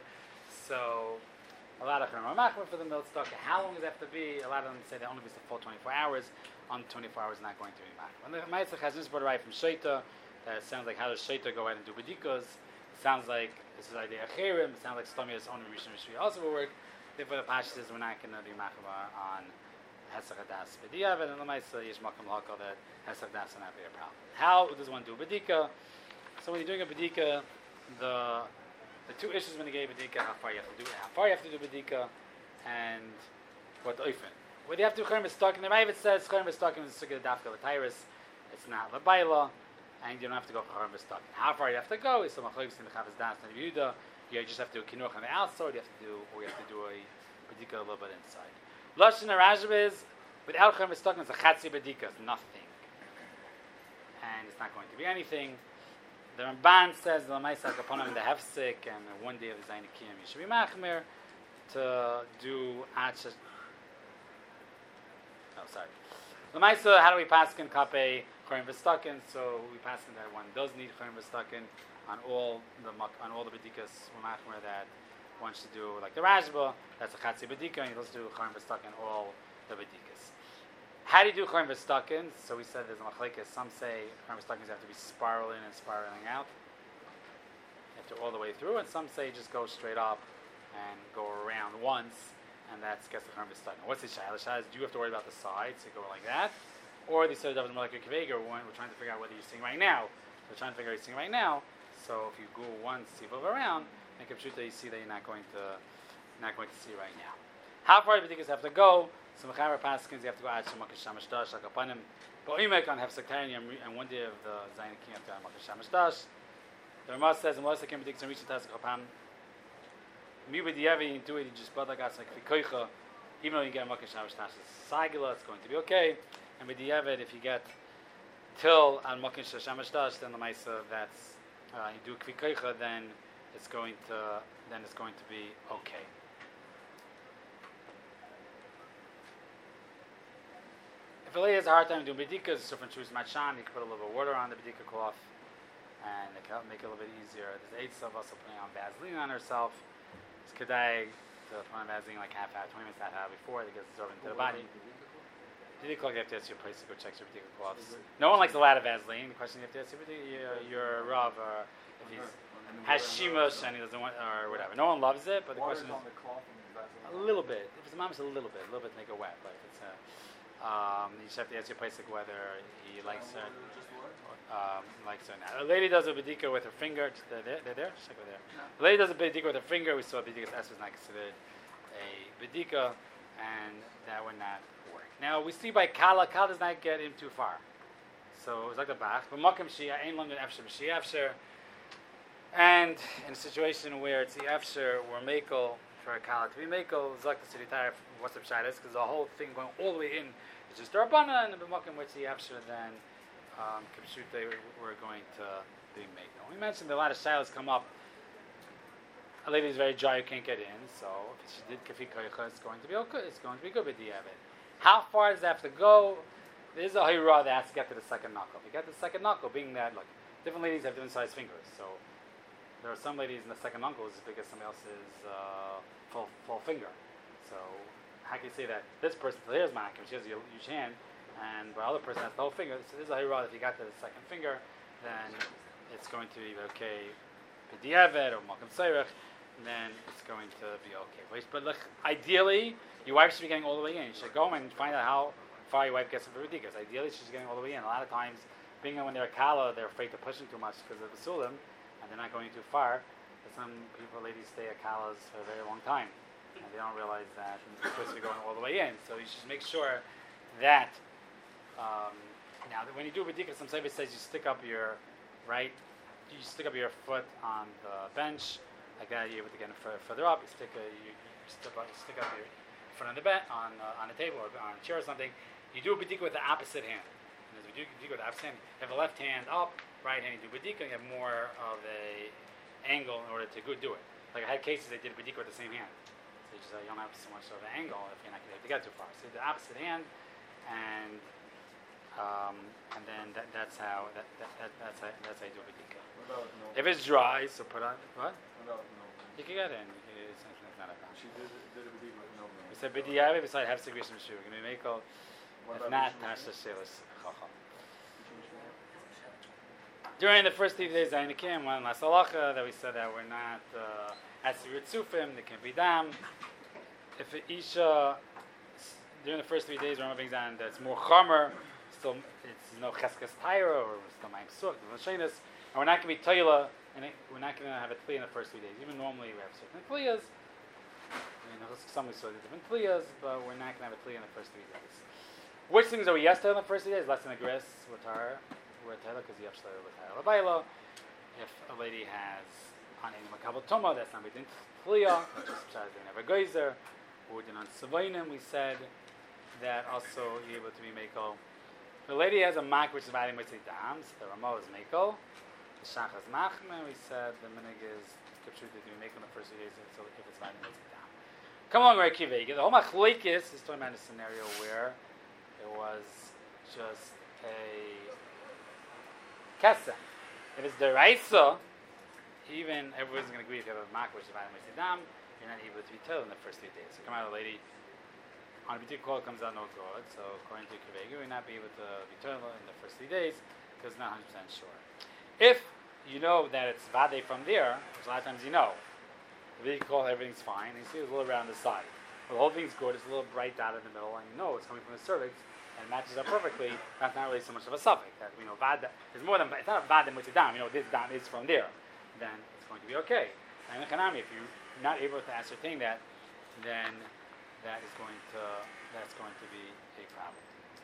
So a lot of them are machmir for the milstaka. How long does it have to be? A lot of them say they only be the full twenty-four hours. On twenty-four hours, not going to be machmir. And the Ma'atzah has just brought right from Shaita. That sounds like how does Shaita go ahead and do bedikas? It sounds like this is idea achirim. It sounds like Stomiyas only Rishon Rishvi also will work. Therefore, the Pashas is we're not going to be machmir on Hesach Hadas B'diyav, and in the Ma'atzah Yesh Makam L'Hakol that Hesach Hadas will not be a problem. How does one do bedika? So when you're doing a bedika, the The two issues when you get Bedika, how far you have to do it, how far you have to do Bedika, and what the Oifen. Where you have to do Chayim V'Stakim, the Ravid says Chayim V'Stakim is Sukkah Dafka L'Tairis, it's not L'Baila, and you don't have to go for Chayim V'Stakim. How far you have to go is some Machlokes in the Chavaz Das and Yehuda, you just have to do Kinuch on the outside, you have to do, or you have to do a Bedika a little bit inside. Lashon Rajab is, without Chayim V'Stakim, it's a Chatzi Bedika, it's nothing. And it's not going to be anything. The Ramban says the Lamaisa Kaponim in the Hefsik and one day of the Zainikim you should be machmir to do Achas. Oh, sorry. Lamaisa, how do we pass in Kape Chorim V'Stakin? So we pass in that one does need Chorim V'Stakin on all the on all the Bedikas machmir that one should do, like the Rajba. That's a Chatzi Bedika, and you supposed to do Chorim V'Stakin all the bedikas. How do you do chayim v'stakin? So we said there's a machlekes. Some say chayim v'stakin have to be spiraling and spiraling out. You have to all the way through, and some say just go straight up and go around once, and that's gets the chayim v'stakin. What's the shayla? Shayla is, do you have to worry about the sides? So you go like that, or they said more like a kavega. We're trying to figure out whether you're singing right now. We're trying to figure out you're singing right now. So if you go once, you move around, make a pshuta, you see that you're not going to not going to see right now. How far the bedikas have to go? Some mechaber paskins you have to go out shemakish shamash dash like upon him. But you make on have sectarian and one day of the zayin king have to have makish shamash dash. The Ramah says and most of the bedikas reach the task upon me with the yavi you do it you just bad like like fikoicha even though you get makish shamash dash sagila it's going to be okay. And with the yavid if you get till on makish shamash dash then the ma'isa that's uh, you do fikoicha then it's going to then it's going to be okay. If a lady has a hard time doing bedikas, so from choose machan, you can put a little bit of water on the bedika cloth, and it can help make it a little bit easier. There's eight of us putting on Vaseline on herself. It's kedai to put on Vaseline like half hour, twenty minutes, half hour before it gets absorbed into the body. Bedika cloth, you have to ask your place to go check your bedika cloths. No one likes a lot of Vaseline. The question you have to ask your your, your rav, or if he's has shimush and he doesn't want, or whatever. No one loves it, but the question is a little bit. If it's a mom, it's a little bit, a little bit to make it wet, but if it's a Um, you just have to ask your Pesach whether he likes her, um, likes her or not. A lady does a bedika with her finger. They're there. They're there. Check over there. A lady does a bedika with her finger. We saw bedika's S was not considered a bedika, and that would not work. Now we see by kala, kala does not get him too far. So it's like the bach. But makam shia ain't london efsher b'shia efsher. And in a situation where it's the efsher or makel for a kala to be makel, it's like the city tire. What's the pshat is because the whole thing going all the way in is just Darabana and the b'makim which the after then um, they were going to be makel. We mentioned that a lot of shilas come up. A lady is very dry, you can't get in, so if she did kafi koicha, it's going to be okay. It's going to be good with the Yevid. How far does that have to go? There's a hira that has to get to the second knuckle. If you get to the second knuckle, being that look, different ladies have different sized fingers, so there are some ladies in the second knuckle is as big as somebody else's uh, full full finger. So how can you say that this person here's makim, she has a huge hand, and the other person has the whole finger? So this is a hira. If you got to the second finger, then it's going to be okay. B'diavad or makim seirach, then it's going to be okay. But look, ideally, your wife should be getting all the way in. You should go and find out how far your wife gets for ridiculous. Ideally, she's getting all the way in. A lot of times, being when they're a kala, they're afraid to push them too much because of the sulim, and they're not going too far. But some people, ladies, stay at kalas for a very long time, and they don't realize that they're supposed to be going all the way in. So you should make sure that. Um, now, when you do ridiculous, some service says you stick up your right, you stick up your foot on the bench. Like that, you're able to get it further up. You stick a, you, you stick up, you stick up your foot on the bed, on uh, on a table or on a chair or something. You do a bedika with the opposite hand. And as we do bedika with the opposite hand, you have the left hand up, right hand. You do bedika, you have more of a angle in order to go do it. Like I had cases they did bedika with the same hand. So you just uh, you don't have so much of an angle if you're not going to get too far. So the opposite hand, and um, and then that, that's how that, that, that that's how that's how you do bedika. If it's dry, so put on what? You can get in. You can, it's, it's not a problem. She did, did it with no no. We said b'diavad beside have segregation of shu. Can we make all? If not, tasha shelas chacham. During the first three days, I came one last halacha that we said that we're not asir tzufim. They can be dam. If a isha during the first three days, Rama brings down that's more chamer. Still, it's no cheskas tyra or still ma'im such. And we're not going to be toila. And it, we're not going to have a tli in the first three days. Even normally we have certain tliyas. You know, some we saw different tliyas, but we're not going to have a tli in the first three days. Which things are we yes to in the first three days? Less than a gris, with her, with her, because you have to with her labayla. If a lady has on any makabel toma, that's not within tliya, which is besides they never geyser. Or on savainim, we said that also you're able to be makel. If a lady has a mak which is about mitzvah dams, the Ramah is makel. The Shachas Machme, we said the minig is Kipshut that we make on the first few days until if it's not down. Come along, Ray Kiva. The whole Machlekes is talking about a scenario where it was just a Kesem. If it's Deraisa, even everyone's going to agree if you have a Mak which is about Mitzidam, you're not able to be told in the first three days. So come out a lady on a particular call it comes out no good. So according to Kavega, we will not be able to be turtle in the first three days because it's not one hundred percent sure. If you know that it's vade from there, which a lot of times you know, the call everything's fine, and you see it's a little around the side. Well, the whole thing's good, it's a little bright dot in the middle, and you know it's coming from the cervix, and it matches up perfectly. That's not really so much of a suffix. That you know, vada, there's more than, it's not a vada mutzidam, you know, this dot is from there. Then it's going to be okay. And in Hanami, if you're not able to ascertain that, then that is going to, that's going to be a problem.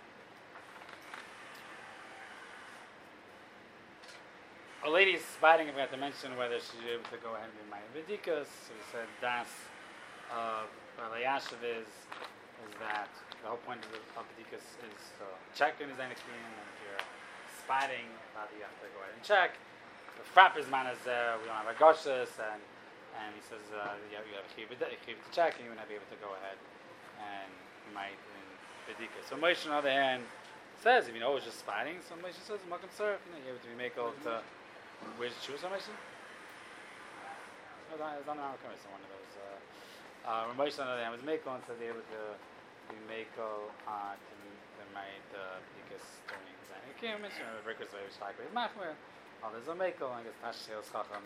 A lady is spotting, I forgot to mention whether she's able to go ahead and do my Vidikas. So we said das of Balayashev is, is that the whole point of the of Vidikas is to check in his Anakim, and if you're spotting, you have to go ahead and check. The frap is man is uh, we don't have a goshes, and and he says uh, you have, you have a chiv to check, and you would not be able to go ahead and you might in Vidikas. So Moshe, on the other hand, says if you know it's just spotting, so Moshe says Makam Surf, you know, you have to be make to. Where's the shoes on Moshe? It's on the Malcolm, it's one of those. Uh, uh, Moshe on the other hand was Mako and said they were able to be Mako uh, to the married because during his Anakim, mentioned the Rickers way which like with Machmer, others are Mako, and I guess Tash Sales Chacham.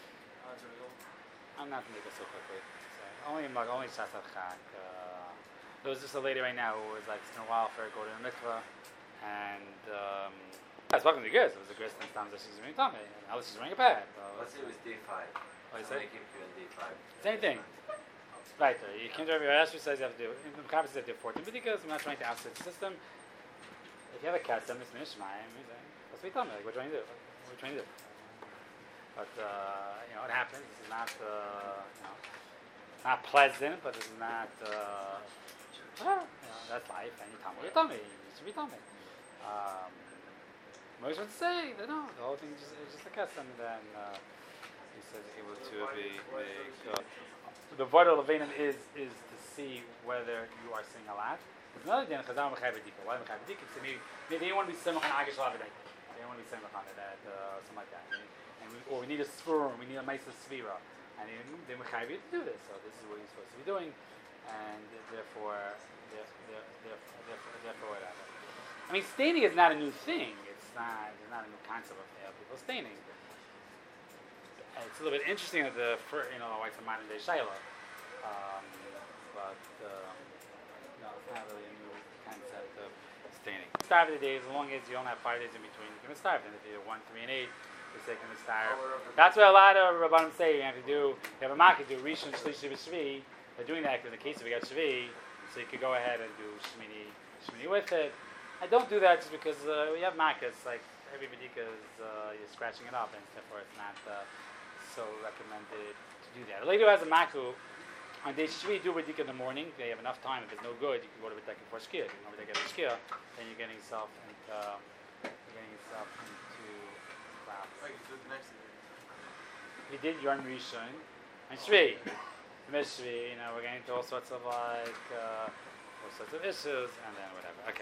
I'm not Mako so quickly. So only like only Shasat Chak. Uh, there was just a lady right now who was like, it's been a while for her to go to the mikveh, and um, it's welcome to be good. So it was a grist and times that she's wearing tummy. Now she's wearing a pad. So let's say it was day five. What you say? say? Make it on day five. Same thing. Right there. You can't do every Rashi says you have to do. In the Kabbalah says you have to do fourteen because I'm not trying to outside the system. If you have a cat, send this Mishmayim. Let's be tummy. Like, what are you trying to do? What are you trying to do? But uh, you know, it happens. This is not uh, you know, not pleasant, but it's not uh, whatever. You know, that's life, and you tummy. You're tummy. You should be tummy. Um, Moshe would say that no, the whole thing is just, is just a custom. And then uh, he says able to be make. Uh, the word of Levinim is is to see whether you are saying a lot. There's another thing. Chazal Mechavadika. Why Mechavadika? So maybe maybe they want to be simcha and agish lavadai. They want to be simcha on it, that uh, something like that. And, and we, or we need a spurum. We need a ma'isa svira. And they Mechavi to do this. So this is what you're supposed to be doing. And therefore, therefore, therefore, therefore, therefore whatever. I mean, staining is not a new thing. It's not. There's not a new concept of uh, people staining. It's a little bit interesting that the you know like the modern day Shiloh, um, but um, no, it's not really a new concept of staining. Starve the days as long as you don't have five days in between. You can starve. And if you're one, three, and eight, you're taking the starve. That's what a lot of Rabbanim say. You have to do. You have a market do Rishon, Shlishi, Shvi. They're doing that because in the case if we got Shvi, so you could go ahead and do Shmini, Shmini with it. I don't do that just because uh, we have markets, like every B'dika is, uh, you're scratching it up, and therefore it's not uh, so recommended to do that. A lady who has a maku, on day Shvi, do B'dika in the morning. If you have enough time, if it's no good, you can go to B'dika before Shkia. If you can go to B'dika before Shkia, then you're getting yourself into, uh, you're getting yourself into problems. Like you did the next day. You did Yarn Rishon and Shvi. Mishvi, you know, we're getting into all sorts of like, uh, all sorts of issues, and then whatever. Okay.